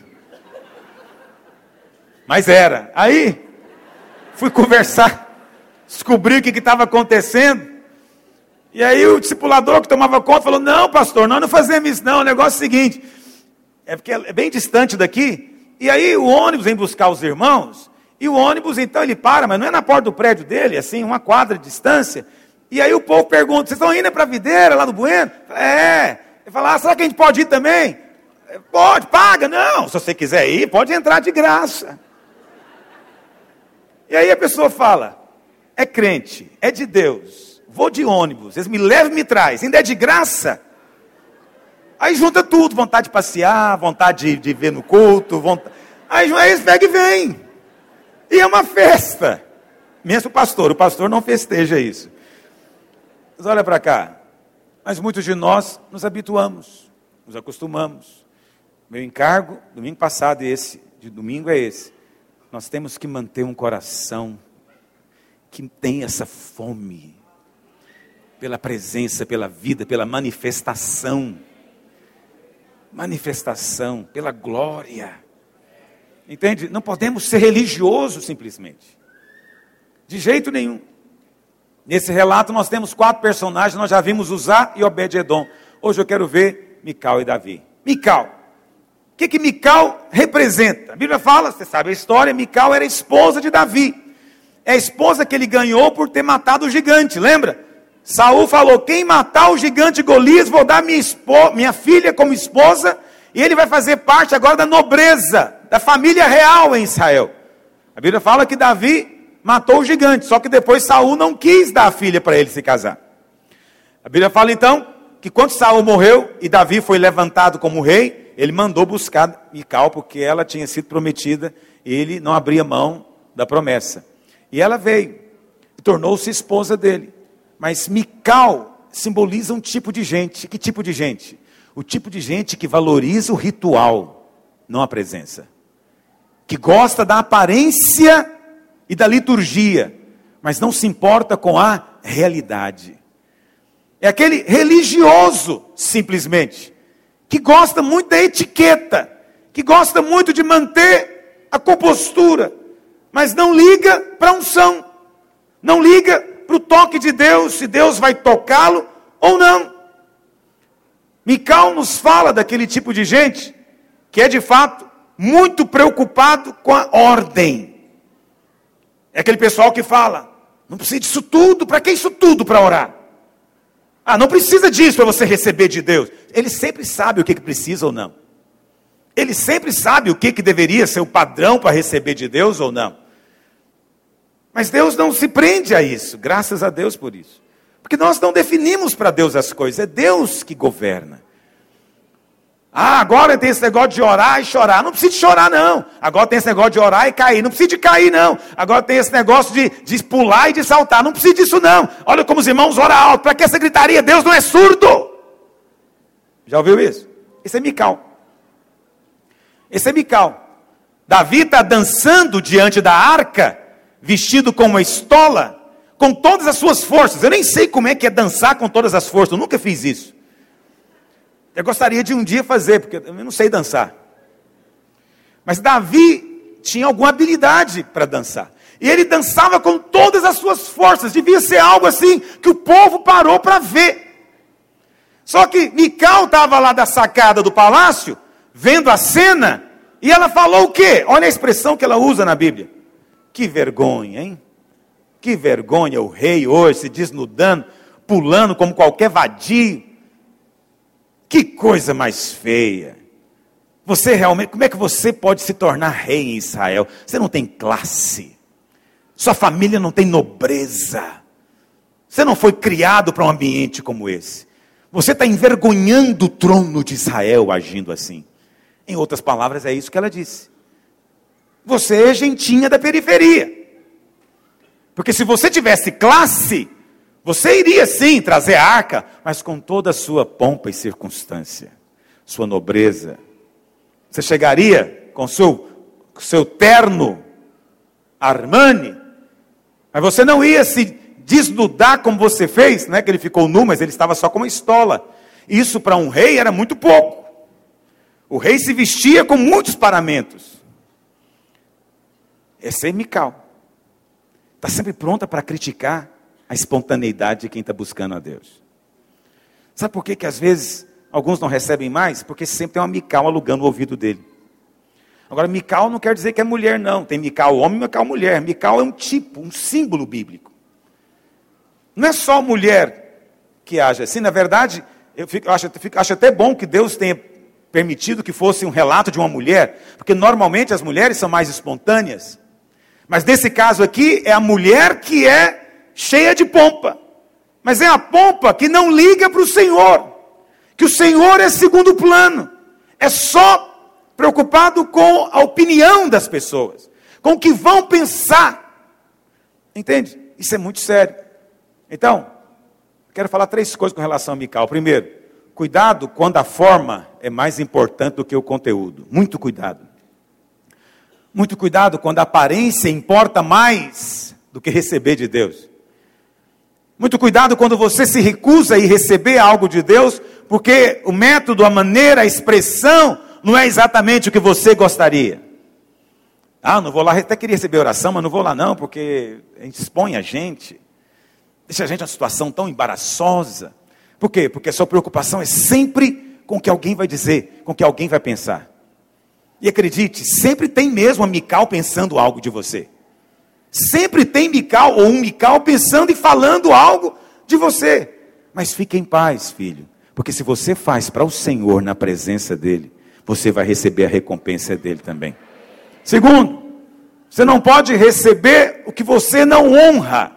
Mas era. Aí, fui conversar, descobri o que estava acontecendo. E aí o discipulador que tomava conta falou, não pastor, nós não fazemos isso não, o negócio é o seguinte, é porque é bem distante daqui, e aí o ônibus vem buscar os irmãos, e o ônibus então ele para, mas não é na porta do prédio dele, assim, uma quadra de distância, e aí o povo pergunta, vocês estão indo para a Videira, lá no Bueno? É, ele fala, será que a gente pode ir também? Pode, paga, não, se você quiser ir, pode entrar de graça. E aí a pessoa fala, é crente, é de Deus, vou de ônibus, eles me levam e me trazem, ainda é de graça. Aí junta tudo, vontade de passear, vontade de ver no culto, aí eles pegam e vêm. E é uma festa. Mesmo o pastor não festeja isso. Mas olha para cá, mas muitos de nós nos habituamos, nos acostumamos. Meu encargo, domingo passado de domingo é esse. Nós temos que manter um coração que tem essa fome pela presença, pela vida, pela manifestação, pela glória. Entende? Não podemos ser religiosos simplesmente, de jeito nenhum. Nesse relato nós temos 4 personagens, nós já vimos Uzá e Obed-edom. Hoje eu quero ver Mical e Davi. Mical. O que Mical representa? A Bíblia fala, você sabe a história, Mical era esposa de Davi. É a esposa que ele ganhou por ter matado o gigante, lembra? Saul falou, quem matar o gigante Golias, vou dar minha filha como esposa, e ele vai fazer parte agora da nobreza, da família real em Israel. A Bíblia fala que Davi matou o gigante, só que depois Saul não quis dar a filha para ele se casar. A Bíblia fala então, que quando Saul morreu, e Davi foi levantado como rei, ele mandou buscar Mical, porque ela tinha sido prometida, e ele não abria mão da promessa. E ela veio, e tornou-se esposa dele. Mas Mical simboliza um tipo de gente. Que tipo de gente? O tipo de gente que valoriza o ritual, não a presença. Que gosta da aparência e da liturgia, mas não se importa com a realidade. É aquele religioso, simplesmente, que gosta muito da etiqueta, que gosta muito de manter a compostura, mas não liga para a unção, não liga para o toque de Deus, se Deus vai tocá-lo ou não. Mical nos fala daquele tipo de gente que é de fato muito preocupado com a ordem. É aquele pessoal que fala, não precisa disso tudo, para que isso tudo para orar? Ah, não precisa disso para você receber de Deus. Ele sempre sabe o que precisa ou não. Ele sempre sabe o que deveria ser o padrão para receber de Deus ou não. Mas Deus não se prende a isso, graças a Deus por isso. Porque nós não definimos para Deus as coisas, é Deus que governa. Ah, agora tem esse negócio de orar e chorar. Não precisa de chorar, não. Agora tem esse negócio de orar e cair. Não precisa de cair, não. Agora tem esse negócio de pular e de saltar. Não precisa disso, não. Olha como os irmãos oram alto. Para que essa gritaria? Deus não é surdo. Já ouviu isso? Esse é Mical. Esse é Mical. Davi está dançando diante da arca, vestido com uma estola, com todas as suas forças. Eu nem sei como é que é dançar com todas as forças. Eu nunca fiz isso. Eu gostaria de um dia fazer, porque eu não sei dançar. Mas Davi tinha alguma habilidade para dançar. E ele dançava com todas as suas forças. Devia ser algo assim que o povo parou para ver. Só que Mical estava lá da sacada do palácio, vendo a cena, e ela falou o quê? Olha a expressão que ela usa na Bíblia. Que vergonha, hein? Que vergonha o rei hoje se desnudando, pulando como qualquer vadio. Que coisa mais feia. Você realmente, como é que você pode se tornar rei em Israel? Você não tem classe. Sua família não tem nobreza. Você não foi criado para um ambiente como esse. Você está envergonhando o trono de Israel agindo assim. Em outras palavras, é isso que ela disse. Você é gentinha da periferia. Porque se você tivesse classe, você iria sim trazer a arca, mas com toda a sua pompa e circunstância, sua nobreza. Você chegaria com seu terno Armani, mas você não ia se desnudar como você fez, não é que ele ficou nu, mas ele estava só com uma estola. Isso para um rei era muito pouco. O rei se vestia com muitos paramentos. Essa é Mical. Está sempre pronta para criticar a espontaneidade de quem está buscando a Deus. Sabe por que às vezes alguns não recebem mais? Porque sempre tem uma Mical alugando o ouvido dele. Agora, Mical não quer dizer que é mulher, não. Tem Mical homem e Mical mulher. Mical é um tipo, um símbolo bíblico. Não é só mulher que age assim. Na verdade, eu acho até bom que Deus tenha permitido que fosse um relato de uma mulher, porque normalmente as mulheres são mais espontâneas. Mas nesse caso aqui, é a mulher que é cheia de pompa, mas é a pompa que não liga para o Senhor, que o Senhor é segundo plano, é só preocupado com a opinião das pessoas, com o que vão pensar, entende? Isso é muito sério. Então, quero falar 3 coisas com relação a Mical. Primeiro, cuidado quando a forma é mais importante do que o conteúdo, muito cuidado. Muito cuidado quando a aparência importa mais do que receber de Deus. Muito cuidado quando você se recusa a ir receber algo de Deus, porque o método, a maneira, a expressão, não é exatamente o que você gostaria. Ah, não vou lá, até queria receber oração, mas não vou lá não, porque a gente expõe a gente, deixa a gente numa situação tão embaraçosa. Por quê? Porque a sua preocupação é sempre com o que alguém vai dizer, com o que alguém vai pensar. E acredite, sempre tem mesmo a Mical pensando algo de você. Sempre tem Mical ou um Mical pensando e falando algo de você. Mas fique em paz, filho. Porque se você faz para o Senhor na presença dEle, você vai receber a recompensa dEle também. Segundo, você não pode receber o que você não honra.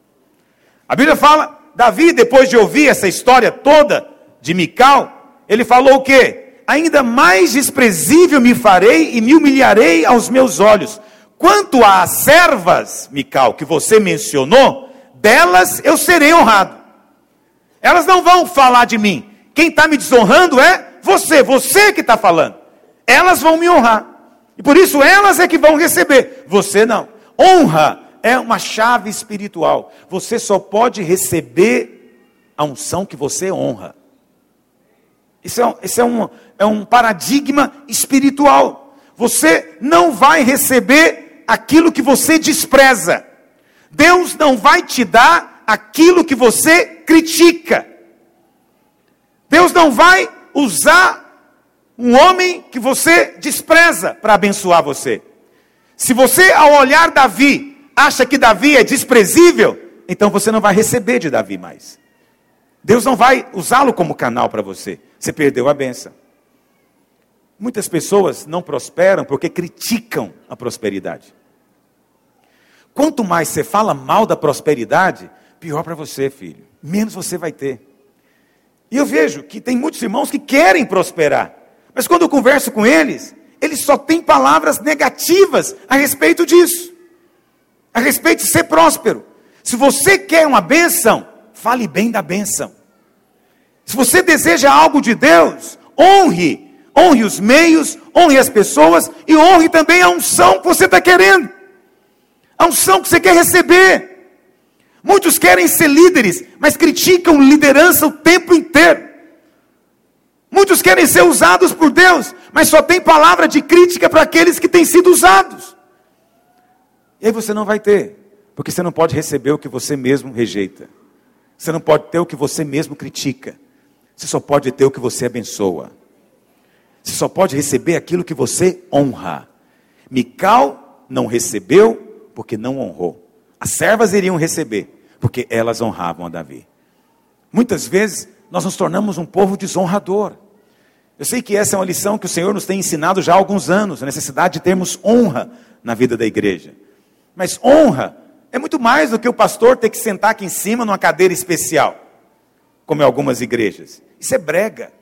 A Bíblia fala, Davi, depois de ouvir essa história toda de Mical, ele falou o quê? Ainda mais desprezível me farei e me humilharei aos meus olhos. Quanto às servas, Mical, que você mencionou, delas eu serei honrado. Elas não vão falar de mim. Quem está me desonrando é você que está falando. Elas vão me honrar. E por isso elas é que vão receber. Você não. Honra é uma chave espiritual. Você só pode receber a unção que você honra. Isso é um paradigma espiritual. Você não vai receber aquilo que você despreza. Deus não vai te dar aquilo que você critica. Deus não vai usar um homem que você despreza para abençoar você. Se você, ao olhar Davi, acha que Davi é desprezível, então você não vai receber de Davi mais. Deus não vai usá-lo como canal para você. Você perdeu a bênção. Muitas pessoas não prosperam porque criticam a prosperidade. Quanto mais você fala mal da prosperidade, pior para você, filho. Menos você vai ter. E eu vejo que tem muitos irmãos que querem prosperar. Mas quando eu converso com eles, eles só têm palavras negativas a respeito disso. A respeito de ser próspero. Se você quer uma bênção, fale bem da bênção. Se você deseja algo de Deus, honre os meios, honre as pessoas e honre também a unção que você está querendo. A unção que você quer receber. Muitos querem ser líderes, mas criticam liderança o tempo inteiro. Muitos querem ser usados por Deus, mas só tem palavra de crítica para aqueles que têm sido usados. E aí você não vai ter, porque você não pode receber o que você mesmo rejeita. Você não pode ter o que você mesmo critica. Você só pode ter o que você abençoa. Você só pode receber aquilo que você honra. Mical não recebeu porque não honrou. As servas iriam receber, porque elas honravam a Davi. Muitas vezes, nós nos tornamos um povo desonrador. Eu sei que essa é uma lição que o Senhor nos tem ensinado já há alguns anos, a necessidade de termos honra na vida da igreja. Mas honra é muito mais do que o pastor ter que sentar aqui em cima numa cadeira especial, como em algumas igrejas. Isso é brega.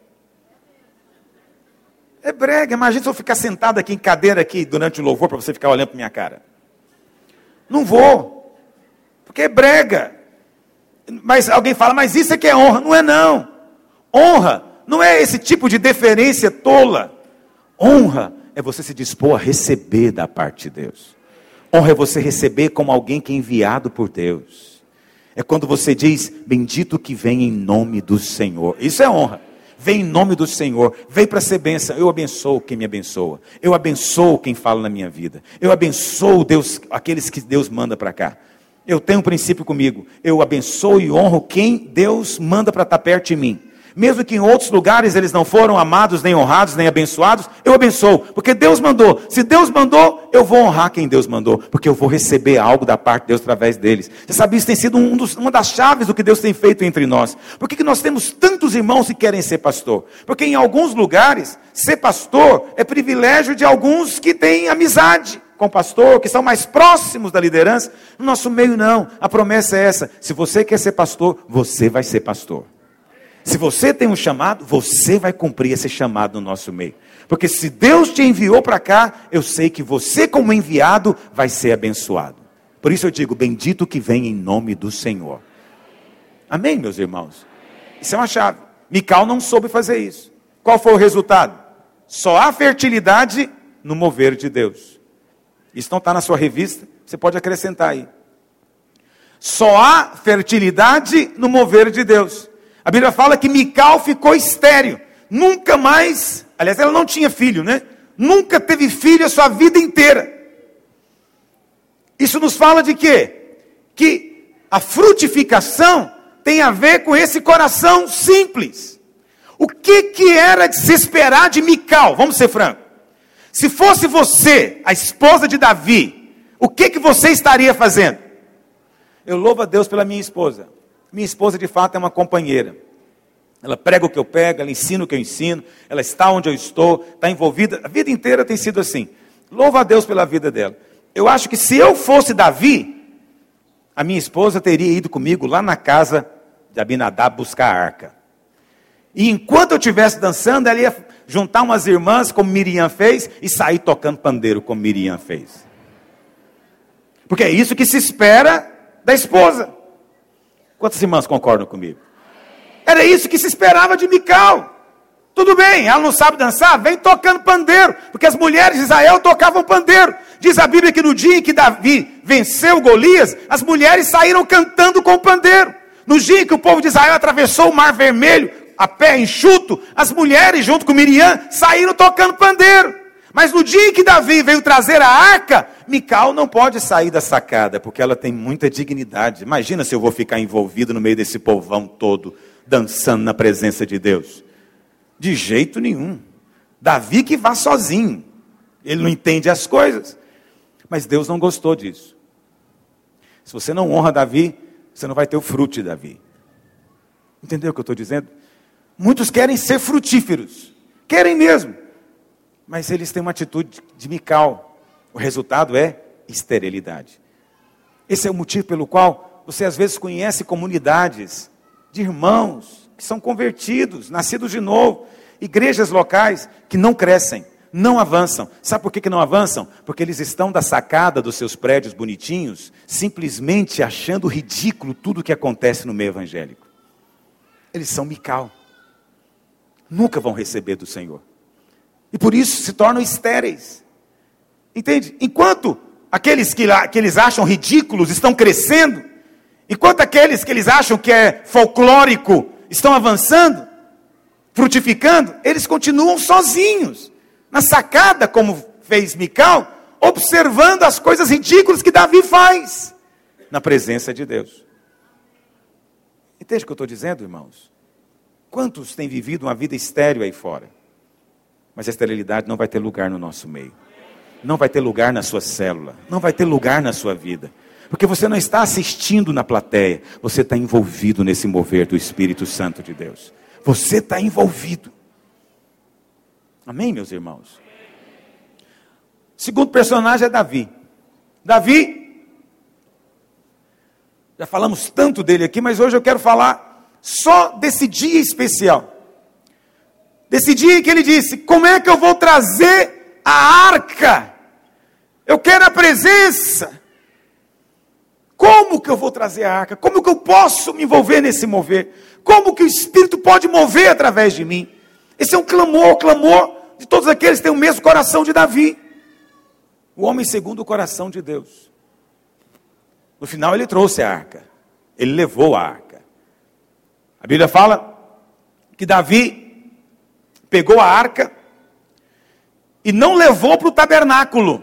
É brega. Imagina se eu ficar sentado aqui em cadeira aqui durante o louvor para você ficar olhando para minha cara. Não vou, porque é brega. Mas alguém fala, mas isso é que é honra. Não é não. Honra não é esse tipo de deferência tola. Honra é você se dispor a receber da parte de Deus. Honra é você receber como alguém que é enviado por Deus. É quando você diz, bendito que vem em nome do Senhor. Isso é honra. Vem em nome do Senhor, vem para ser bênção. Eu abençoo quem me abençoa. Eu abençoo quem fala na minha vida. Eu abençoo Deus, aqueles que Deus manda para cá. Eu tenho um princípio comigo. Eu abençoo e honro quem Deus manda para estar perto de mim. Mesmo que em outros lugares eles não foram amados, nem honrados, nem abençoados, eu abençoo. Porque Deus mandou. Se Deus mandou, eu vou honrar quem Deus mandou. Porque eu vou receber algo da parte de Deus através deles. Você sabe, isso tem sido uma das chaves do que Deus tem feito entre nós. Por que nós temos tantos irmãos que querem ser pastor? Porque em alguns lugares, ser pastor é privilégio de alguns que têm amizade com o pastor, que são mais próximos da liderança. No nosso meio não. A promessa é essa. Se você quer ser pastor, você vai ser pastor. Se você tem um chamado, você vai cumprir esse chamado no nosso meio. Porque se Deus te enviou para cá, eu sei que você como enviado vai ser abençoado. Por isso eu digo, bendito que vem em nome do Senhor. Amém, meus irmãos? Isso é uma chave. Mical não soube fazer isso. Qual foi o resultado? Só há fertilidade no mover de Deus. Isso não está na sua revista, você pode acrescentar aí. Só há fertilidade no mover de Deus. A Bíblia fala que Mical ficou estéril. Nunca mais, aliás, ela não tinha filho, né? Nunca teve filho a sua vida inteira. Isso nos fala de quê? Que a frutificação tem a ver com esse coração simples. O que era de se esperar de Mical? Vamos ser francos. Se fosse você, a esposa de Davi, o que você estaria fazendo? Eu louvo a Deus pela minha esposa. Minha esposa de fato é uma companheira. Ela prega o que eu prego, ela ensina o que eu ensino, ela está onde eu estou, está envolvida, a vida inteira tem sido assim. Louvo a Deus pela vida dela. Eu acho que se eu fosse Davi, a minha esposa teria ido comigo lá na casa de Abinadab buscar a arca. E enquanto eu estivesse dançando, ela ia juntar umas irmãs, como Miriam fez, e sair tocando pandeiro, como Miriam fez. Porque é isso que se espera da esposa. Quantas irmãs concordam comigo? Era isso que se esperava de Mical. Tudo bem, ela não sabe dançar? Vem tocando pandeiro. Porque as mulheres de Israel tocavam pandeiro. Diz a Bíblia que no dia em que Davi venceu Golias, as mulheres saíram cantando com pandeiro. No dia em que o povo de Israel atravessou o Mar Vermelho, a pé enxuto, as mulheres junto com Miriam saíram tocando pandeiro. Mas no dia em que Davi veio trazer a arca, Mical não pode sair da sacada, porque ela tem muita dignidade. Imagina se eu vou ficar envolvido no meio desse povão todo, dançando na presença de Deus. De jeito nenhum. Davi que vá sozinho. Ele não entende as coisas. Mas Deus não gostou disso. Se você não honra Davi, você não vai ter o fruto de Davi. Entendeu o que eu estou dizendo? Muitos querem ser frutíferos. Querem mesmo. Mas eles têm uma atitude de Mical. O resultado é esterilidade. Esse é o motivo pelo qual você às vezes conhece comunidades de irmãos que são convertidos, nascidos de novo, igrejas locais que não crescem, não avançam. Sabe por que não avançam? Porque eles estão da sacada dos seus prédios bonitinhos, simplesmente achando ridículo tudo o que acontece no meio evangélico. Eles são Mical. Nunca vão receber do Senhor. E por isso se tornam estéreis. Entende? Enquanto aqueles que eles acham ridículos estão crescendo, enquanto aqueles que eles acham que é folclórico estão avançando, frutificando, eles continuam sozinhos, na sacada, como fez Mical, observando as coisas ridículas que Davi faz, na presença de Deus. Entende o que eu estou dizendo, irmãos? Quantos têm vivido uma vida estéril aí fora? Mas a esterilidade não vai ter lugar no nosso meio. Não vai ter lugar na sua célula. Não vai ter lugar na sua vida. Porque você não está assistindo na plateia. Você está envolvido nesse mover do Espírito Santo de Deus. Você está envolvido. Amém, meus irmãos? O segundo personagem é Davi. Davi, já falamos tanto dele aqui, mas hoje eu quero falar só desse dia especial. Desse dia em que ele disse: como é que eu vou trazer a arca? Eu quero a presença. Como que eu vou trazer a arca? Como que eu posso me envolver nesse mover? Como que o Espírito pode mover através de mim? Esse é um clamor, o clamor de todos aqueles que têm o mesmo coração de Davi. O homem segundo o coração de Deus. No final ele trouxe a arca. Ele levou a arca. A Bíblia fala que Davi pegou a arca e não levou para o tabernáculo.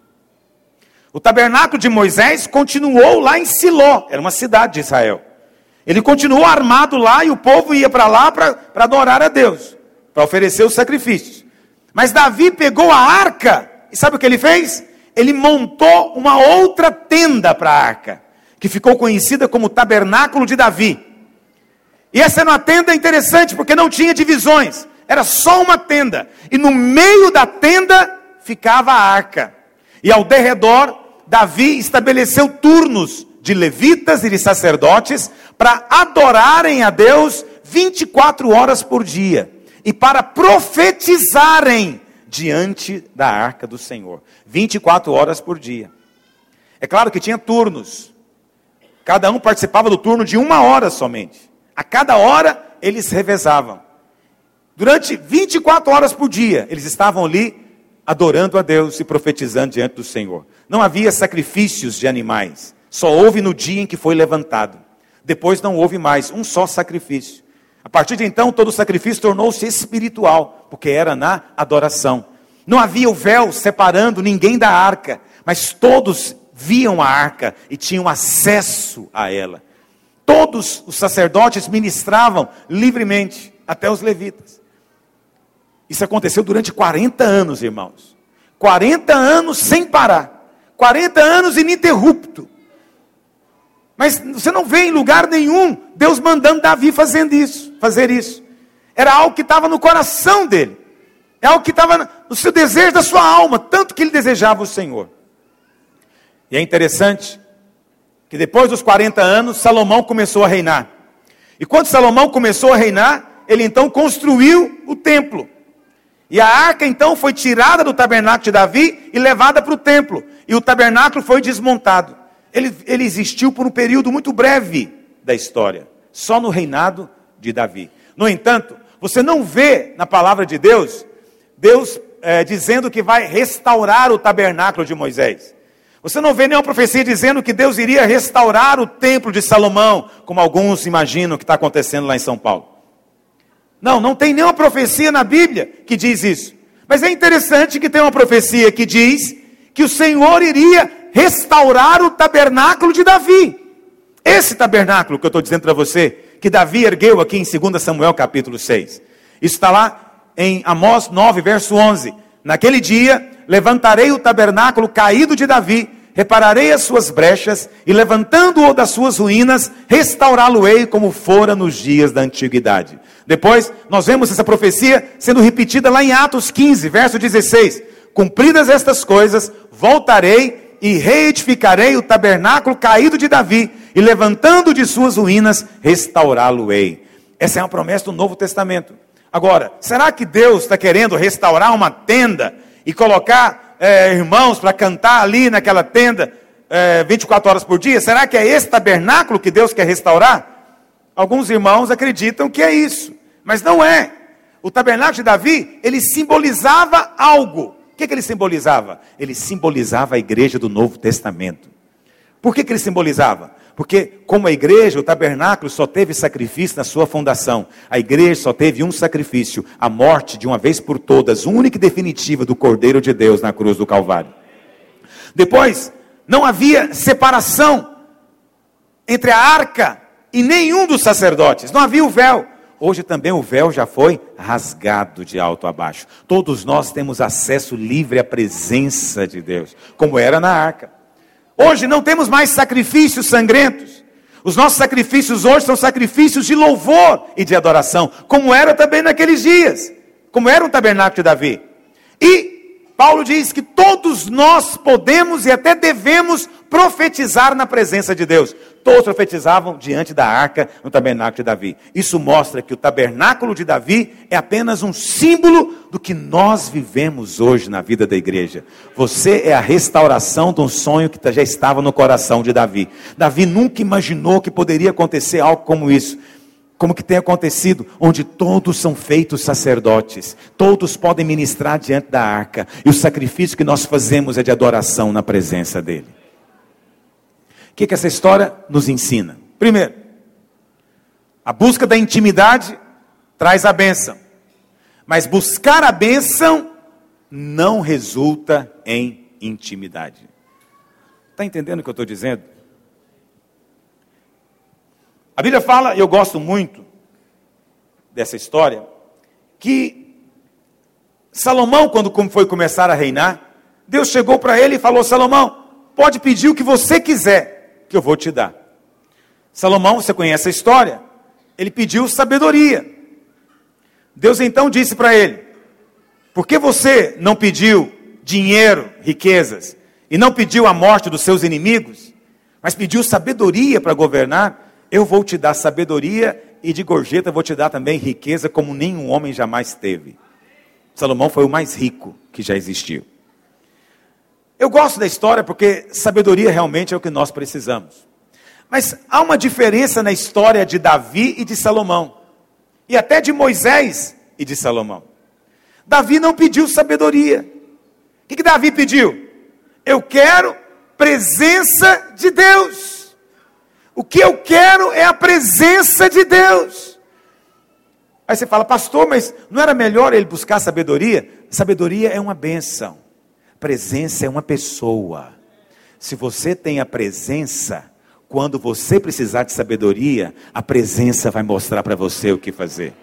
O tabernáculo de Moisés continuou lá em Siló, era uma cidade de Israel. Ele continuou armado lá e o povo ia para lá para adorar a Deus, para oferecer os sacrifícios. Mas Davi pegou a arca e sabe o que ele fez? Ele montou uma outra tenda para a arca, que ficou conhecida como tabernáculo de Davi. E essa era uma tenda interessante porque não tinha divisões. Era só uma tenda. E no meio da tenda ficava a arca. E ao derredor, Davi estabeleceu turnos de levitas e de sacerdotes para adorarem a Deus 24 horas por dia. E para profetizarem diante da arca do Senhor. 24 horas por dia. É claro que tinha turnos. Cada um participava do turno de 1 hora somente. A cada hora eles revezavam. Durante 24 horas por dia, eles estavam ali adorando a Deus e profetizando diante do Senhor. Não havia sacrifícios de animais. Só houve no dia em que foi levantado. Depois não houve mais um só sacrifício. A partir de então, todo sacrifício tornou-se espiritual, porque era na adoração. Não havia o véu separando ninguém da arca, mas todos viam a arca e tinham acesso a ela. Todos os sacerdotes ministravam livremente, até os levitas. Isso aconteceu durante 40 anos, irmãos. 40 anos sem parar. 40 anos ininterrupto. Mas você não vê em lugar nenhum Deus mandando Davi fazer isso. Era algo que estava no coração dele. É algo que estava no seu desejo da sua alma, tanto que ele desejava o Senhor. E é interessante que depois dos 40 anos, Salomão começou a reinar. E quando Salomão começou a reinar, ele então construiu o templo. E a arca então foi tirada do tabernáculo de Davi e levada para o templo. E o tabernáculo foi desmontado. Ele existiu por um período muito breve da história. Só no reinado de Davi. No entanto, você não vê na palavra de Deus, dizendo que vai restaurar o tabernáculo de Moisés. Você não vê nenhuma profecia dizendo que Deus iria restaurar o templo de Salomão, como alguns imaginam que está acontecendo lá em São Paulo. Não tem nenhuma profecia na Bíblia que diz isso. Mas é interessante que tem uma profecia que diz que o Senhor iria restaurar o tabernáculo de Davi. Esse tabernáculo que eu estou dizendo para você, que Davi ergueu aqui em 2 Samuel capítulo 6. Isso está lá em Amós 9, verso 11. Naquele dia, levantarei o tabernáculo caído de Davi, repararei as suas brechas, e levantando-o das suas ruínas, restaurá-lo-ei como fora nos dias da antiguidade. Depois, nós vemos essa profecia sendo repetida lá em Atos 15, verso 16. Cumpridas estas coisas, voltarei e reedificarei o tabernáculo caído de Davi, e levantando de suas ruínas, restaurá-lo-ei. Essa é uma promessa do Novo Testamento. Agora, será que Deus está querendo restaurar uma tenda e colocar irmãos para cantar ali naquela tenda 24 horas por dia? Será que é esse tabernáculo que Deus quer restaurar? Alguns irmãos acreditam que é isso, mas não é. O tabernáculo de Davi, ele simbolizava algo. O que ele simbolizava? Ele simbolizava a igreja do Novo Testamento. Por que ele simbolizava? Porque como a igreja, o tabernáculo só teve sacrifício na sua fundação. A igreja só teve um sacrifício, a morte de uma vez por todas, única e definitiva do Cordeiro de Deus na cruz do Calvário. Depois, não havia separação entre a arca e nenhum dos sacerdotes. Não havia o véu. Hoje também o véu já foi rasgado de alto a baixo. Todos nós temos acesso livre à presença de Deus, como era na arca. Hoje não temos mais sacrifícios sangrentos. Os nossos sacrifícios hoje são sacrifícios de louvor e de adoração, como era também naqueles dias, como era o tabernáculo de Davi. E Paulo diz que todos nós podemos e até devemos profetizar na presença de Deus. Todos profetizavam diante da arca no tabernáculo de Davi. Isso mostra que o tabernáculo de Davi é apenas um símbolo do que nós vivemos hoje na vida da igreja. Você é a restauração de um sonho que já estava no coração de Davi. Davi nunca imaginou que poderia acontecer algo como isso. Como que tem acontecido, onde todos são feitos sacerdotes. Todos podem ministrar diante da arca. E o sacrifício que nós fazemos é de adoração na presença dele. O que essa história nos ensina? Primeiro, a busca da intimidade traz a bênção. Mas buscar a bênção não resulta em intimidade. Está entendendo o que eu estou dizendo? A Bíblia fala, e eu gosto muito dessa história, que Salomão, quando foi começar a reinar, Deus chegou para ele e falou: Salomão, pode pedir o que você quiser, que eu vou te dar. Salomão, você conhece a história, ele pediu sabedoria. Deus então disse para ele: por que você não pediu dinheiro, riquezas, e não pediu a morte dos seus inimigos, mas pediu sabedoria para governar? Eu vou te dar sabedoria e de gorjeta vou te dar também riqueza como nenhum homem jamais teve. Salomão foi o mais rico que já existiu. Eu gosto da história porque sabedoria realmente é o que nós precisamos. Mas há uma diferença na história de Davi e de Salomão. E até de Moisés e de Salomão. Davi não pediu sabedoria. O que Davi pediu? Eu quero presença de Deus. O que eu quero é a presença de Deus. Aí você fala: pastor, mas não era melhor ele buscar sabedoria? Sabedoria é uma bênção. Presença é uma pessoa. Se você tem a presença, quando você precisar de sabedoria, a presença vai mostrar para você o que fazer.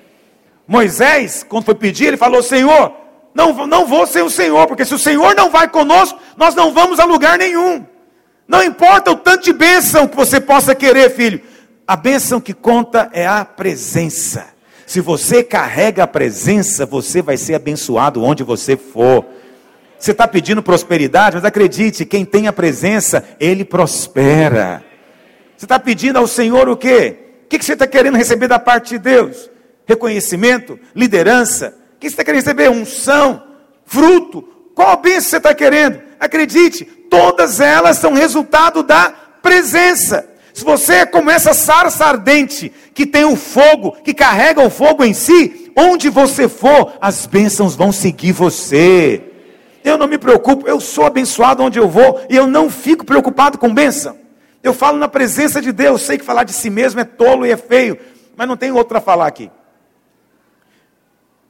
Moisés, quando foi pedir, ele falou: Senhor, não vou sem o Senhor, porque se o Senhor não vai conosco, nós não vamos a lugar nenhum. Não importa o tanto de bênção que você possa querer, filho. A bênção que conta é a presença. Se você carrega a presença, você vai ser abençoado onde você for. Você está pedindo prosperidade, mas acredite, quem tem a presença, ele prospera. Você está pedindo ao Senhor o quê? O que você está querendo receber da parte de Deus? Reconhecimento? Liderança? O que você está querendo receber? Unção? Fruto? Qual a bênção você está querendo? Acredite, todas elas são resultado da presença. Se você é como essa sarça ardente, que tem o fogo, que carrega o fogo em si, onde você for, as bênçãos vão seguir você. Eu não me preocupo, eu sou abençoado onde eu vou, e eu não fico preocupado com bênção. Eu falo na presença de Deus. Sei que falar de si mesmo é tolo e é feio, mas não tem outro para falar aqui.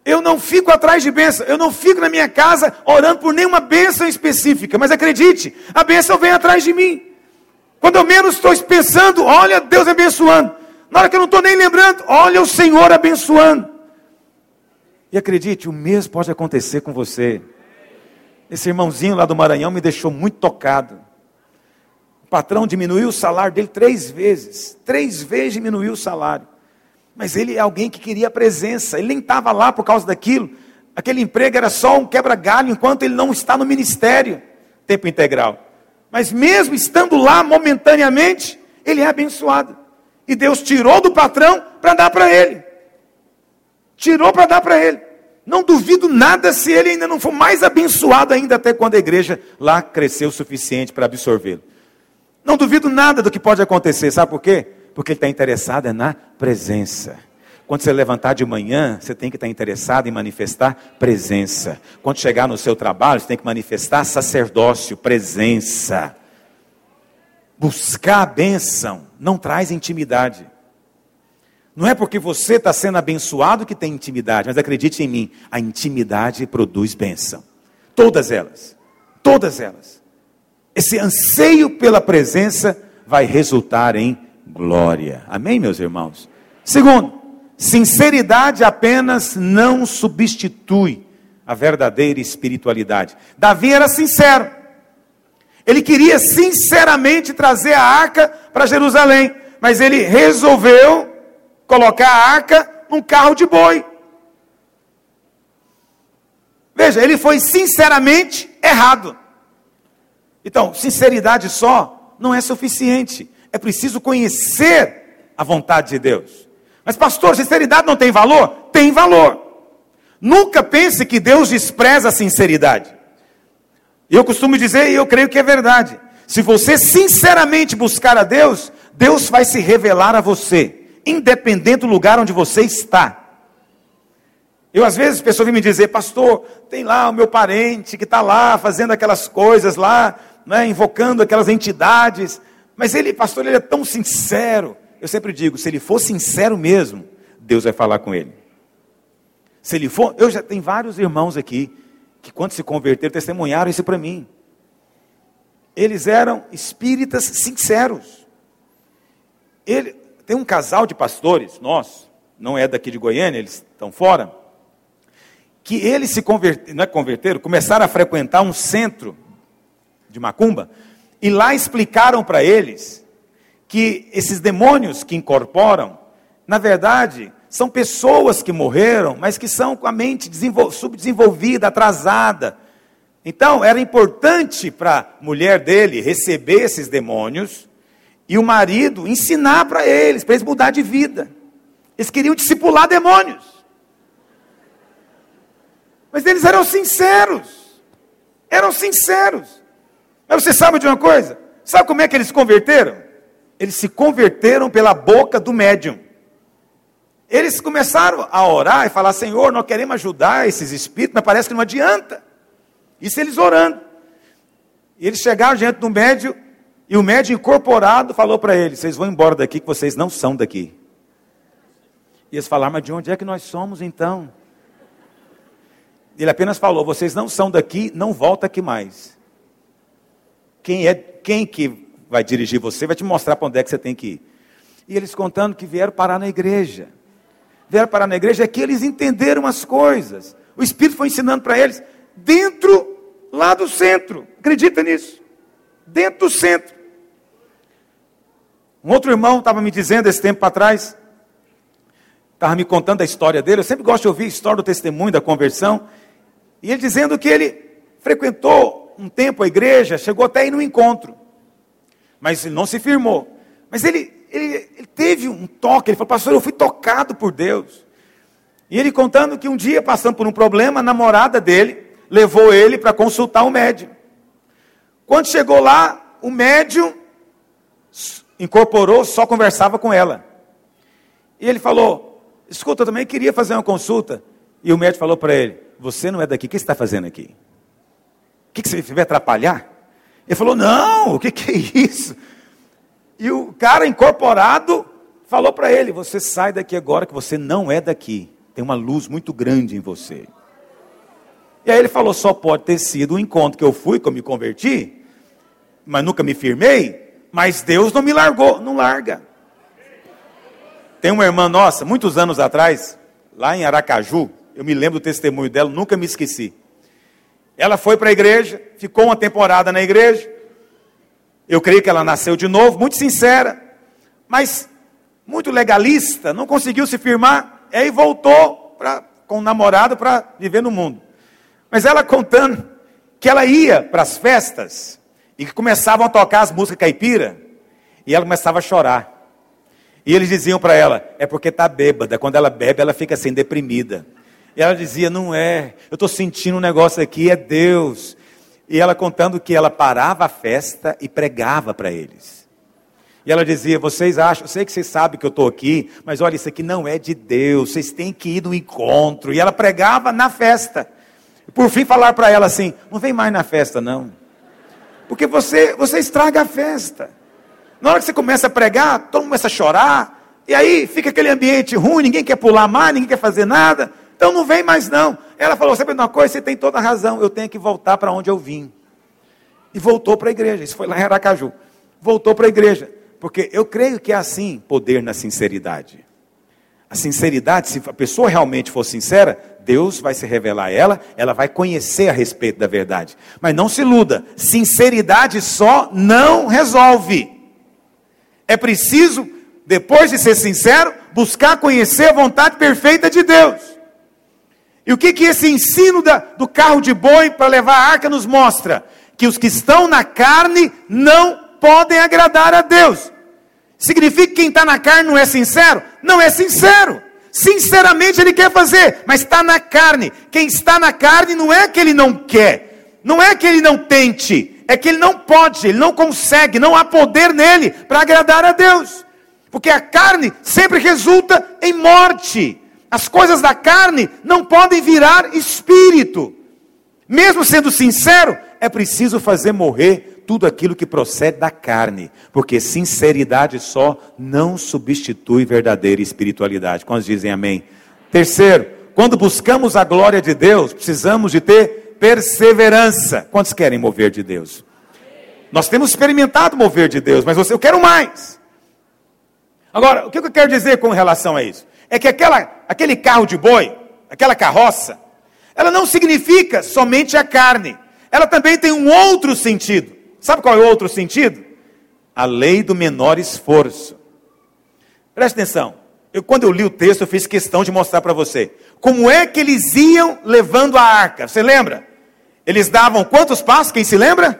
Eu não fico atrás de bênção, eu não fico na minha casa orando por nenhuma bênção específica, mas acredite, a bênção vem atrás de mim. Quando eu menos estou pensando, olha Deus abençoando. Na hora que eu não estou nem lembrando, olha o Senhor abençoando. E acredite, o mesmo pode acontecer com você. Esse irmãozinho lá do Maranhão me deixou muito tocado. O patrão diminuiu o salário dele 3 vezes. 3 vezes diminuiu o salário. Mas ele é alguém que queria a presença. Ele nem estava lá por causa daquilo. Aquele emprego era só um quebra-galho, enquanto ele não está no ministério, tempo integral. Mas mesmo estando lá momentaneamente, ele é abençoado. E Deus tirou do patrão para dar para ele. Tirou para dar para ele. Não duvido nada se ele ainda não for mais abençoado ainda, até quando a igreja lá cresceu o suficiente para absorvê-lo. Não duvido nada do que pode acontecer. Sabe por quê? Porque ele está interessado na presença. Quando você levantar de manhã, você tem que estar interessado em manifestar presença. Quando chegar no seu trabalho, você tem que manifestar sacerdócio, presença. Buscar a bênção não traz intimidade. Não é porque você está sendo abençoado que tem intimidade, mas acredite em mim, a intimidade produz bênção. Todas elas. Todas elas. Esse anseio pela presença vai resultar em glória. Amém, meus irmãos? Segundo, sinceridade apenas não substitui a verdadeira espiritualidade. Davi era sincero. Ele queria sinceramente trazer a arca para Jerusalém, mas ele resolveu colocar a arca num carro de boi. Veja, ele foi sinceramente errado. Então, sinceridade só não é suficiente. É preciso conhecer a vontade de Deus. Mas pastor, sinceridade não tem valor? Tem valor. Nunca pense que Deus despreza a sinceridade. Eu costumo dizer, e eu creio que é verdade, se você sinceramente buscar a Deus, Deus vai se revelar a você, independente do lugar onde você está. Eu às vezes, pessoas vêm me dizer, pastor, tem lá o meu parente que está lá, fazendo aquelas coisas lá, né, invocando aquelas entidades, mas ele, pastor, ele é tão sincero. Eu sempre digo, se ele for sincero mesmo, Deus vai falar com ele. Se ele for, eu já tenho vários irmãos aqui, que quando se converteram, testemunharam isso para mim. Eles eram espíritas sinceros. Tem um casal de pastores, não é daqui de Goiânia, eles estão fora, que eles se converteram, começaram a frequentar um centro de macumba, e lá explicaram para eles que esses demônios que incorporam, na verdade, são pessoas que morreram, mas que são com a mente subdesenvolvida, atrasada. Então, era importante para a mulher dele receber esses demônios, e o marido ensinar para eles mudar de vida. Eles queriam discipular demônios. Mas eles eram sinceros. Eram sinceros. Mas você sabe de uma coisa? Sabe como é que eles se converteram? Eles se converteram pela boca do médium. Eles começaram a orar e falar, Senhor, nós queremos ajudar esses espíritos, mas parece que não adianta. Isso eles orando. E eles chegaram diante do médium, e o médium incorporado falou para eles, vocês vão embora daqui, que vocês não são daqui. E eles falaram, mas de onde é que nós somos então? Ele apenas falou, vocês não são daqui, não volta aqui mais. Quem que vai dirigir você, vai te mostrar para onde é que você tem que ir. E eles contando que vieram parar na igreja. Vieram parar na igreja, é que eles entenderam as coisas. O Espírito foi ensinando para eles, dentro, lá do centro. Acredita nisso? Dentro do centro. Um outro irmão estava me dizendo esse tempo atrás, estava me contando a história dele. Eu sempre gosto de ouvir a história do testemunho, da conversão. E ele dizendo que ele frequentou um tempo a igreja, chegou até a ir num encontro. Mas ele não se firmou. Mas ele teve um toque, ele falou, pastor, eu fui tocado por Deus. E ele contando que um dia, passando por um problema, a namorada dele levou ele para consultar o médium. Quando chegou lá, o médium incorporou, só conversava com ela. E ele falou, escuta, eu também queria fazer uma consulta. E o médium falou para ele, você não é daqui, o que você está fazendo aqui? O que você vai atrapalhar? Ele falou, não, o que é isso? E o cara incorporado falou para ele, você sai daqui agora que você não é daqui. Tem uma luz muito grande em você. E aí ele falou, só pode ter sido um encontro que eu fui, que eu me converti, mas nunca me firmei, mas Deus não me largou. Não larga. Tem uma irmã nossa, muitos anos atrás, lá em Aracaju, eu me lembro do testemunho dela, nunca me esqueci. Ela foi para a igreja, ficou uma temporada na igreja, eu creio que ela nasceu de novo, muito sincera, mas muito legalista, não conseguiu se firmar, e aí voltou com o namorado para viver no mundo. Mas ela contando que ela ia para as festas, e que começavam a tocar as músicas caipira, e ela começava a chorar. E eles diziam para ela, é porque está bêbada, quando ela bebe ela fica assim deprimida. E ela dizia, não é, eu estou sentindo um negócio aqui, é Deus. E ela contando que ela parava a festa e pregava para eles. E ela dizia, vocês acham, eu sei que vocês sabem que eu estou aqui, mas olha, isso aqui não é de Deus, vocês têm que ir no encontro. E ela pregava na festa. E por fim falar para ela assim, não vem mais na festa não. Porque você estraga a festa. Na hora que você começa a pregar, todo mundo começa a chorar, e aí fica aquele ambiente ruim, ninguém quer pular mais, ninguém quer fazer nada, então não vem mais não. Ela falou, sabe uma coisa, você tem toda a razão, eu tenho que voltar para onde eu vim. E voltou para a igreja, isso foi lá em Aracaju. Voltou para a igreja, porque eu creio que é assim, poder na sinceridade. A sinceridade, se a pessoa realmente for sincera, Deus vai se revelar a ela vai conhecer a respeito da verdade. Mas não se iluda, sinceridade só não resolve. É preciso, depois de ser sincero, buscar conhecer a vontade perfeita de Deus. E o que esse ensino do carro de boi para levar a arca nos mostra? Que os que estão na carne não podem agradar a Deus. Significa que quem está na carne não é sincero? Não é sincero. Sinceramente ele quer fazer, mas está na carne. Quem está na carne não é que ele não quer, não é que ele não tente, é que ele não pode, ele não consegue, não há poder nele para agradar a Deus. Porque a carne sempre resulta em morte. As coisas da carne não podem virar espírito. Mesmo sendo sincero, é preciso fazer morrer tudo aquilo que procede da carne. Porque sinceridade só não substitui verdadeira espiritualidade. Quantos dizem amém? Terceiro, quando buscamos a glória de Deus, precisamos de ter perseverança. Quantos querem mover de Deus? Nós temos experimentado mover de Deus, mas eu quero mais. Agora, o que eu quero dizer com relação a isso? É que aquele carro de boi, aquela carroça, ela não significa somente a carne. Ela também tem um outro sentido. Sabe qual é o outro sentido? A lei do menor esforço. Preste atenção. Quando eu li o texto, eu fiz questão de mostrar para você. Como é que eles iam levando a arca? Você lembra? Eles davam quantos passos? Quem se lembra?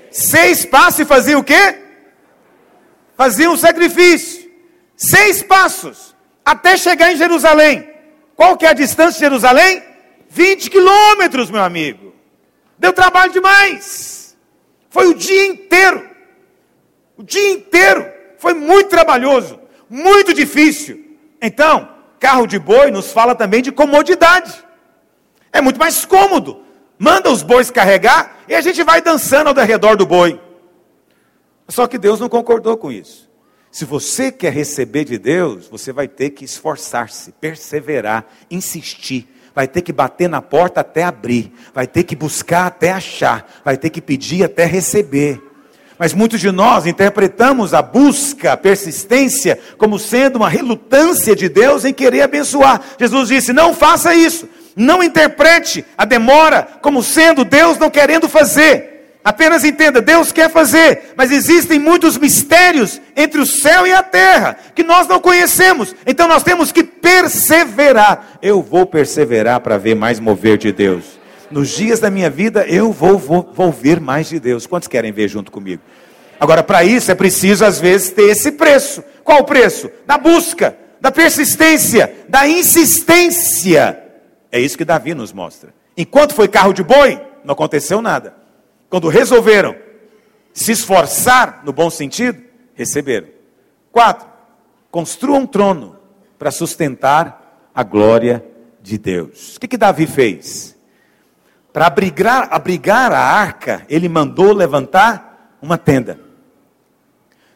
6 passos e faziam o quê? Faziam um sacrifício. 6 passos. Até chegar em Jerusalém. Qual que é a distância de Jerusalém? 20 quilômetros, meu amigo. Deu trabalho demais. Foi o dia inteiro. O dia inteiro. Foi muito trabalhoso. Muito difícil. Então, carro de boi nos fala também de comodidade. É muito mais cômodo. Manda os bois carregar e a gente vai dançando ao redor do boi. Só que Deus não concordou com isso. Se você quer receber de Deus, você vai ter que esforçar-se, perseverar, insistir. Vai ter que bater na porta até abrir. Vai ter que buscar até achar. Vai ter que pedir até receber. Mas muitos de nós interpretamos a busca, a persistência, como sendo uma relutância de Deus em querer abençoar. Jesus disse, não faça isso. Não interprete a demora como sendo Deus não querendo fazer. Apenas entenda, Deus quer fazer, mas existem muitos mistérios entre o céu e a terra, que nós não conhecemos. Então nós temos que perseverar. Eu vou perseverar para ver mais mover de Deus. Nos dias da minha vida, eu vou ver mais de Deus. Quantos querem ver junto comigo? Agora, para isso é preciso, às vezes, ter esse preço. Qual o preço? Da busca, da persistência, da insistência. É isso que Davi nos mostra. Enquanto foi carro de boi, não aconteceu nada. Quando resolveram se esforçar, no bom sentido, receberam. 4, construa um trono para sustentar a glória de Deus. O que Davi fez? Para abrigar a arca, ele mandou levantar uma tenda.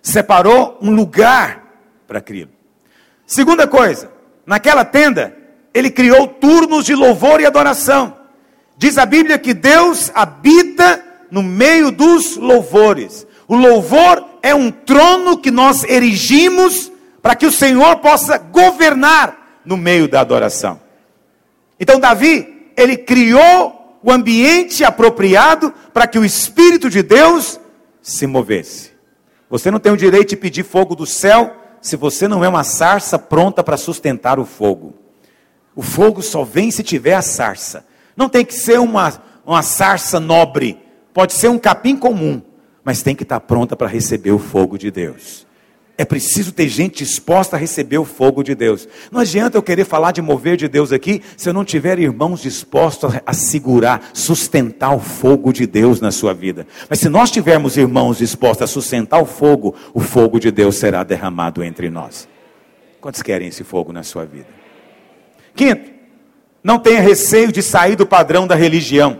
Separou um lugar para aquilo. Segunda coisa, naquela tenda Ele criou turnos de louvor e adoração. Diz a Bíblia que Deus habita no meio dos louvores. O louvor é um trono que nós erigimos para que o Senhor possa governar no meio da adoração. Então Davi, ele criou o ambiente apropriado para que o Espírito de Deus se movesse. Você não tem o direito de pedir fogo do céu se você não é uma sarça pronta para sustentar o fogo. O fogo só vem se tiver a sarça. Não tem que ser uma sarça nobre. Pode ser um capim comum, mas tem que estar pronta para receber o fogo de Deus. É preciso ter gente disposta a receber o fogo de Deus. Não adianta eu querer falar de mover de Deus aqui, se eu não tiver irmãos dispostos a segurar, sustentar o fogo de Deus na sua vida. Mas se nós tivermos irmãos dispostos a sustentar o fogo de Deus será derramado entre nós. Quantos querem esse fogo na sua vida? Quinto, não tenha receio de sair do padrão da religião.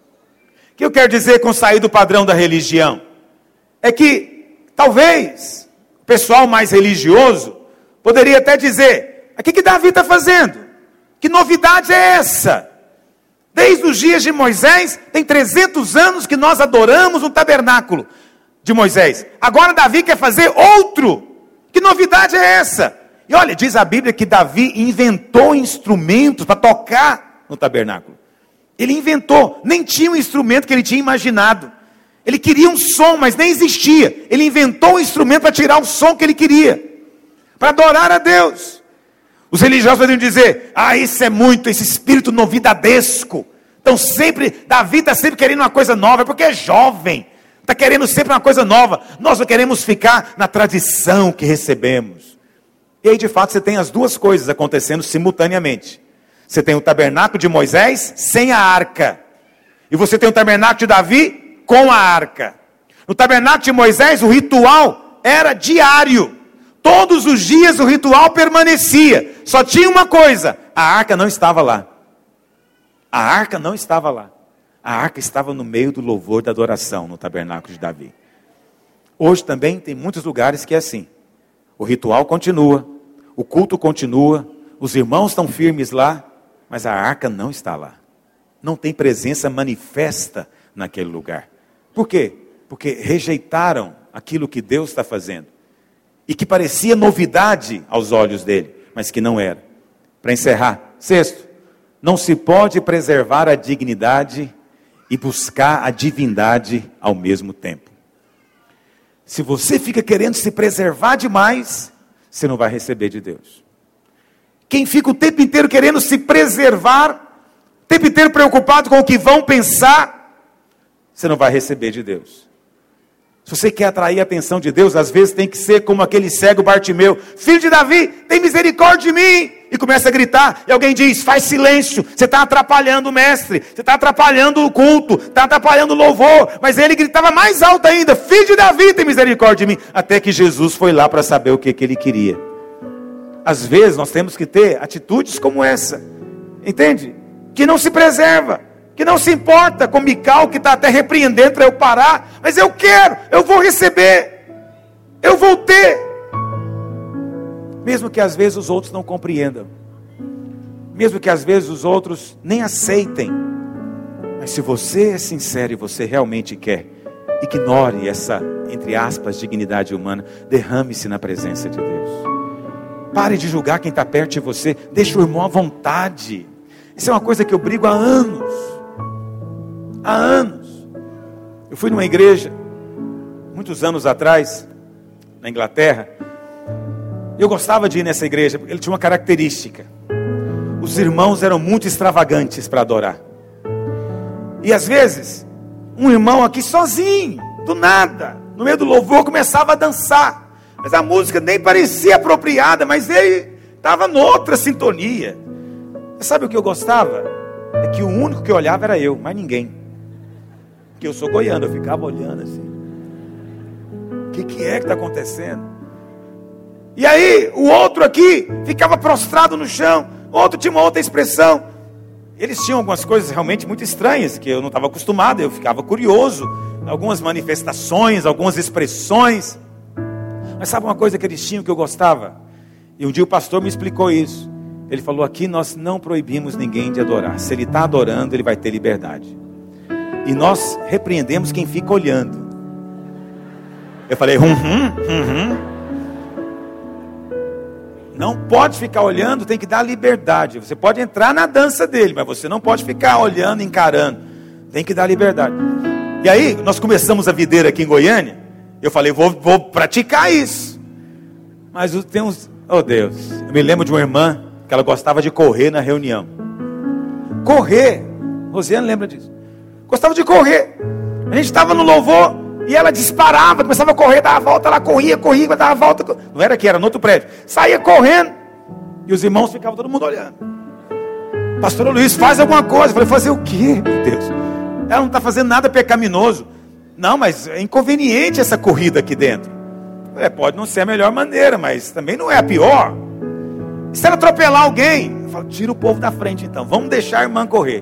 O que eu quero dizer com sair do padrão da religião? É que, talvez, o pessoal mais religioso poderia até dizer: o que Davi está fazendo? Que novidade é essa? Desde os dias de Moisés, tem 300 anos que nós adoramos no tabernáculo de Moisés. Agora Davi quer fazer outro. Que novidade é essa? E olha, diz a Bíblia que Davi inventou instrumentos para tocar no tabernáculo. Ele inventou, nem tinha um instrumento que ele tinha imaginado. Ele queria um som, mas nem existia. Ele inventou um instrumento para tirar o som que ele queria, para adorar a Deus. Os religiosos poderiam dizer: isso é muito, esse espírito novidadesco. Então Davi está sempre querendo uma coisa nova, porque é jovem, está querendo sempre uma coisa nova. Nós não queremos ficar na tradição que recebemos. E aí de fato você tem as duas coisas acontecendo simultaneamente. Você tem o tabernáculo de Moisés sem a arca, e você tem o tabernáculo de Davi com a arca. No tabernáculo de Moisés o ritual era diário. Todos os dias o ritual permanecia. Só tinha uma coisa: a arca não estava lá. A arca não estava lá. A arca estava no meio do louvor da adoração no tabernáculo de Davi. Hoje também tem muitos lugares que é assim. O ritual continua, o culto continua, os irmãos estão firmes lá, mas a arca não está lá. Não tem presença manifesta naquele lugar. Por quê? Porque rejeitaram aquilo que Deus está fazendo. E que parecia novidade aos olhos dele, mas que não era. Para encerrar, sexto, não se pode preservar a dignidade e buscar a divindade ao mesmo tempo. Se você fica querendo se preservar demais, você não vai receber de Deus. Quem fica o tempo inteiro querendo se preservar, o tempo inteiro preocupado com o que vão pensar, você não vai receber de Deus. Se você quer atrair a atenção de Deus, às vezes tem que ser como aquele cego Bartimeu: filho de Davi, tem misericórdia de mim. E começa a gritar, e alguém diz: faz silêncio, você está atrapalhando o mestre, você está atrapalhando o culto, está atrapalhando o louvor. Mas ele gritava mais alto ainda: filho de Davi, tem misericórdia de mim. Até que Jesus foi lá para saber o que ele queria. Às vezes nós temos que ter atitudes como essa, entende? Que não se preserva, que não se importa com Mical, que está até repreendendo para eu parar, mas eu quero, eu vou receber, eu vou ter, mesmo que às vezes os outros não compreendam, mesmo que às vezes os outros nem aceitem, mas se você é sincero e você realmente quer, ignore essa, entre aspas, dignidade humana, derrame-se na presença de Deus. Pare de julgar quem está perto de você, deixa o irmão à vontade. Isso é uma coisa que eu brigo há anos. Há anos. Eu fui numa igreja, muitos anos atrás, na Inglaterra. Eu gostava de ir nessa igreja, porque ele tinha uma característica. Os irmãos eram muito extravagantes para adorar. E às vezes, um irmão aqui sozinho, do nada, no meio do louvor, começava a dançar. Mas a música nem parecia apropriada, mas ele estava noutra sintonia. Sabe o que eu gostava? É que o único que olhava era eu, mais ninguém. Porque eu sou goiano, eu ficava olhando assim. O que é que está acontecendo? E aí, o outro aqui ficava prostrado no chão. O outro tinha uma outra expressão. Eles tinham algumas coisas realmente muito estranhas, que eu não estava acostumado, eu ficava curioso. Algumas manifestações, algumas expressões. Mas sabe uma coisa que eles tinham que eu gostava? E um dia o pastor me explicou isso. Ele falou: aqui nós não proibimos ninguém de adorar. Se ele está adorando, ele vai ter liberdade. E nós repreendemos quem fica olhando. Eu falei: Não pode ficar olhando, tem que dar liberdade. Você pode entrar na dança dele, mas você não pode ficar olhando, encarando. Tem que dar liberdade. E aí, nós começamos a videira aqui em Goiânia. Eu falei: vou praticar isso. Mas tem uns... Oh Deus, eu me lembro de uma irmã que ela gostava de correr na reunião. Correr, Rosiane lembra disso. Gostava de correr. A gente estava no louvor e ela disparava, começava a correr, dava a volta, ela corria, dava a volta. Não era aqui, era no outro prédio. Saía correndo e os irmãos ficavam todo mundo olhando. Pastor Luiz, faz alguma coisa. Eu falei: fazer o quê, meu Deus? Ela não está fazendo nada pecaminoso. Não, mas é inconveniente essa corrida aqui dentro. Pode não ser a melhor maneira, mas também não é a pior. E se ela atropelar alguém? Eu falo: tira o povo da frente então, vamos deixar a irmã correr.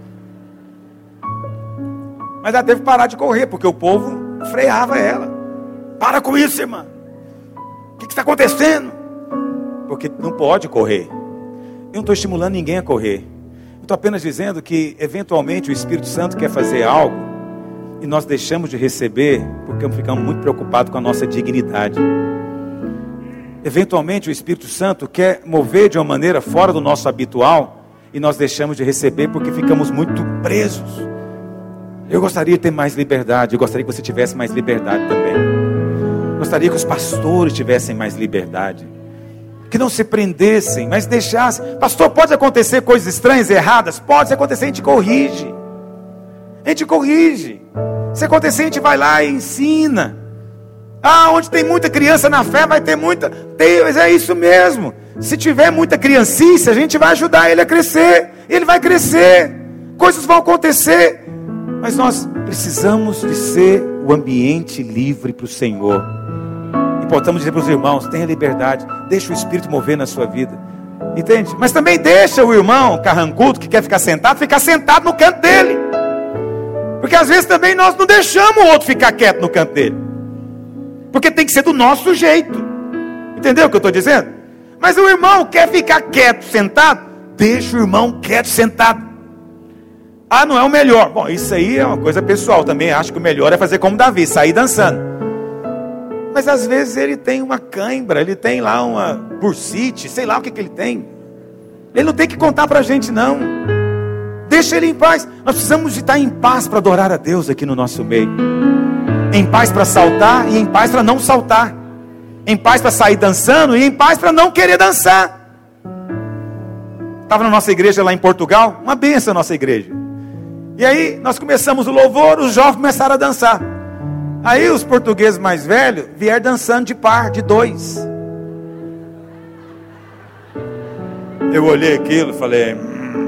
Mas ela teve que parar de correr, porque o povo freava ela. Para com isso, irmã. O que está acontecendo? Porque não pode correr. Eu não estou estimulando ninguém a correr. Eu estou apenas dizendo que eventualmente o Espírito Santo quer fazer algo e nós deixamos de receber porque ficamos muito preocupados com a nossa dignidade. Eventualmente o Espírito Santo quer mover de uma maneira fora do nosso habitual e nós deixamos de receber porque ficamos muito presos. Eu gostaria de ter mais liberdade. Eu gostaria que você tivesse mais liberdade também. Gostaria que os pastores tivessem mais liberdade, que não se prendessem, mas deixassem. Pastor, pode acontecer coisas estranhas, erradas? Pode acontecer, a gente corrige. A gente corrige. Se acontecer, a gente vai lá e ensina. Onde tem muita criança na fé, vai ter muita. Mas é isso mesmo. Se tiver muita criancice, a gente vai ajudar ele a crescer. Ele vai crescer. Coisas vão acontecer. Mas nós precisamos de ser o ambiente livre para o Senhor. E podemos dizer para os irmãos: tenha liberdade, deixa o Espírito mover na sua vida. Entende? Mas também deixa o irmão carrancudo que quer ficar sentado no canto dele. Porque às vezes também nós não deixamos o outro ficar quieto no canto dele. Porque tem que ser do nosso jeito. Entendeu o que eu estou dizendo? Mas o irmão quer ficar quieto, sentado, deixa o irmão quieto, sentado. Não é o melhor. Bom, isso aí é uma coisa pessoal. Também acho que o melhor é fazer como Davi, sair dançando. Mas às vezes ele tem uma cãibra, ele tem lá uma bursite, sei lá o que ele tem. Ele não tem que contar pra gente não. Deixa ele em paz. Nós precisamos de estar em paz para adorar a Deus aqui no nosso meio. Em paz para saltar e em paz para não saltar. Em paz para sair dançando e em paz para não querer dançar. Estava na nossa igreja lá em Portugal, uma benção a nossa igreja. E aí nós começamos o louvor, os jovens começaram a dançar. Aí os portugueses mais velhos vieram dançando de par, de dois. Eu olhei aquilo e falei...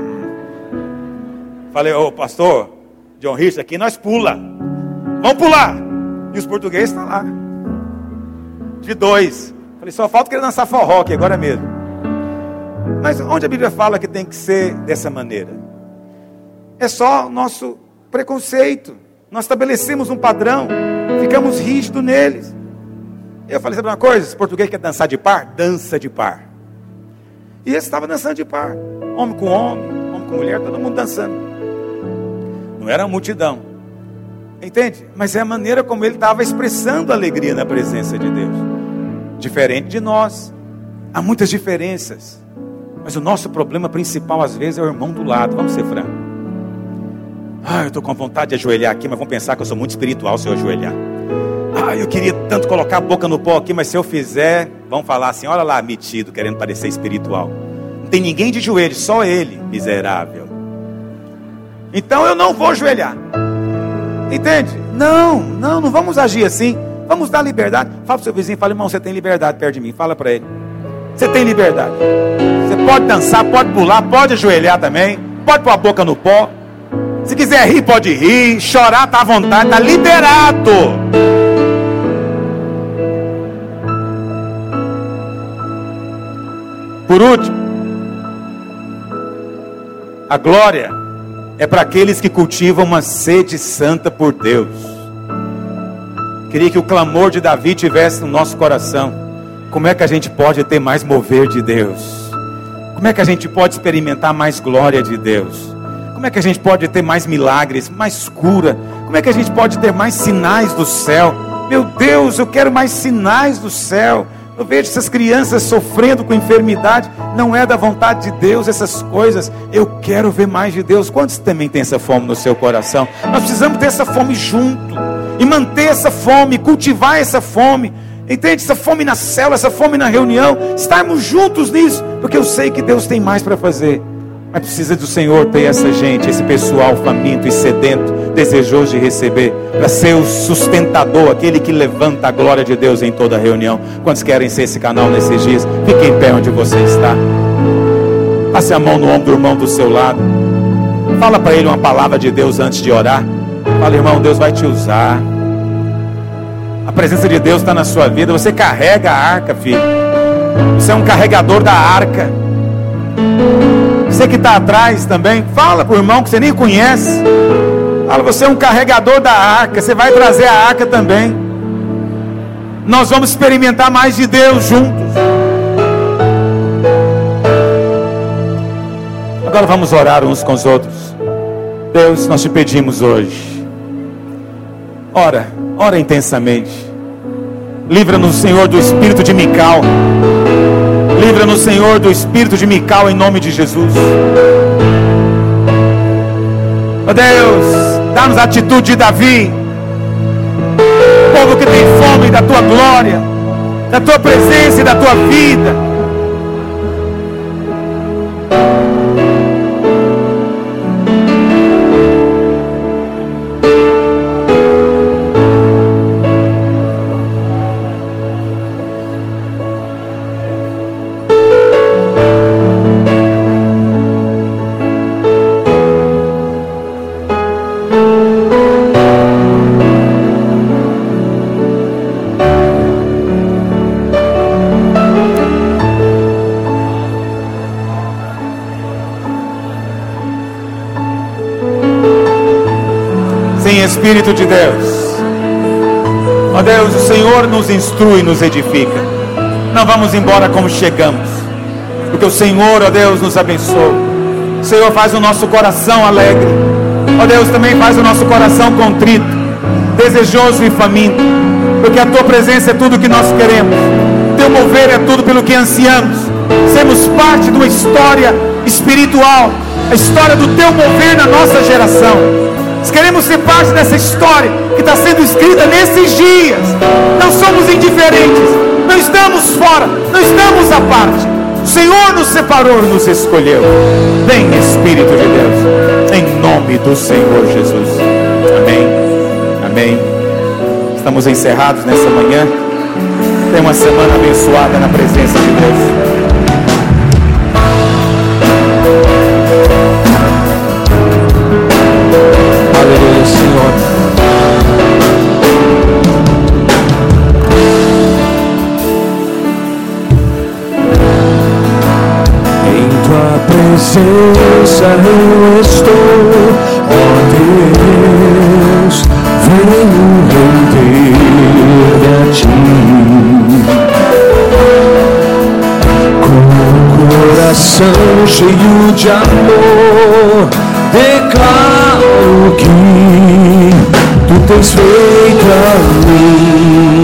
Falei: ô pastor John Rich, aqui nós pula. Vamos pular. E os portugueses estão lá. De dois. Falei: só falta querer dançar forró aqui agora mesmo. Mas onde a Bíblia fala que tem que ser dessa maneira? É só o nosso preconceito. Nós estabelecemos um padrão, ficamos rígidos neles. Eu falei: sabe uma coisa? Se o português quer dançar de par, dança de par. E esse estava dançando de par. Homem com mulher, todo mundo dançando. Não era uma multidão. Entende? Mas é a maneira como ele estava expressando a alegria na presença de Deus. Diferente de nós. Há muitas diferenças. Mas o nosso problema principal às vezes é o irmão do lado. Vamos ser francos. Eu estou com vontade de ajoelhar aqui, mas vão pensar que eu sou muito espiritual se eu ajoelhar. Eu queria tanto colocar a boca no pó aqui, mas se eu fizer, vão falar assim: olha lá, metido, querendo parecer espiritual. Não tem ninguém de joelho, só ele, miserável. Então eu não vou ajoelhar. Entende? Não vamos agir assim. Vamos dar liberdade. Fala para o seu vizinho, fala: irmão, você tem liberdade perto de mim. Fala para ele. Você tem liberdade. Você pode dançar, pode pular, pode ajoelhar também. Pode pôr a boca no pó. Se quiser rir, pode rir. Chorar, está à vontade, está liberado. Por último, a glória é para aqueles que cultivam uma sede santa por Deus. Queria que o clamor de Davi tivesse no nosso coração. Como é que a gente pode ter mais mover de Deus? Como é que a gente pode experimentar mais glória de Deus? Como é que a gente pode ter mais milagres, mais cura? Como é que a gente pode ter mais sinais do céu? Meu Deus, eu quero mais sinais do céu. Eu vejo essas crianças sofrendo com enfermidade. Não é da vontade de Deus essas coisas. Eu quero ver mais de Deus. Quantos também tem essa fome no seu coração? Nós precisamos ter essa fome junto. E manter essa fome, cultivar essa fome. Entende? Essa fome na célula, essa fome na reunião. Estarmos juntos nisso. Porque eu sei que Deus tem mais para fazer. Mas precisa do Senhor ter essa gente, esse pessoal faminto e sedento, desejoso de receber, para ser o sustentador, aquele que levanta a glória de Deus em toda a reunião. Quantos querem ser esse canal nesses dias? Fique em pé onde você está. Passe a mão no ombro do irmão do seu lado. Fala para ele uma palavra de Deus antes de orar. Fala, irmão, Deus vai te usar. A presença de Deus está na sua vida. Você carrega a arca, filho. Você é um carregador da arca. Você que está atrás também, fala para o irmão que você nem conhece. Fala, você é um carregador da arca. Você vai trazer a arca também. Nós vamos experimentar mais de Deus juntos. Agora vamos orar uns com os outros. Deus, nós te pedimos hoje. Ora intensamente. Livra-nos, Senhor, do espírito de Mical. Livra-nos, Senhor, do espírito de Mical, em nome de Jesus. Ó Deus, dá-nos a atitude de Davi. Povo que tem fome da tua glória, da tua presença e da tua vida. Espírito de Deus, ó Deus, o Senhor nos instrui, nos edifica. Não vamos embora como chegamos, porque o Senhor, ó Deus, nos abençoa. O Senhor faz o nosso coração alegre. Ó Deus, também faz o nosso coração contrito, desejoso e faminto, porque a tua presença é tudo que nós queremos. Teu mover é tudo pelo que ansiamos. Sermos parte de uma história espiritual, a história do teu mover na nossa geração. Nós queremos ser parte dessa história que está sendo escrita nesses dias. Não somos indiferentes, não estamos fora, não estamos à parte. O Senhor nos separou, nos escolheu. Vem, Espírito de Deus, em nome do Senhor Jesus. Amém, amém. Estamos encerrados nessa manhã. Tenha uma semana abençoada na presença de Deus. Aleluia, Senhor. Em tua presença eu estou, ó Deus, venho render a ti. Com o coração cheio de amor, declaro que tu tens feito a mim.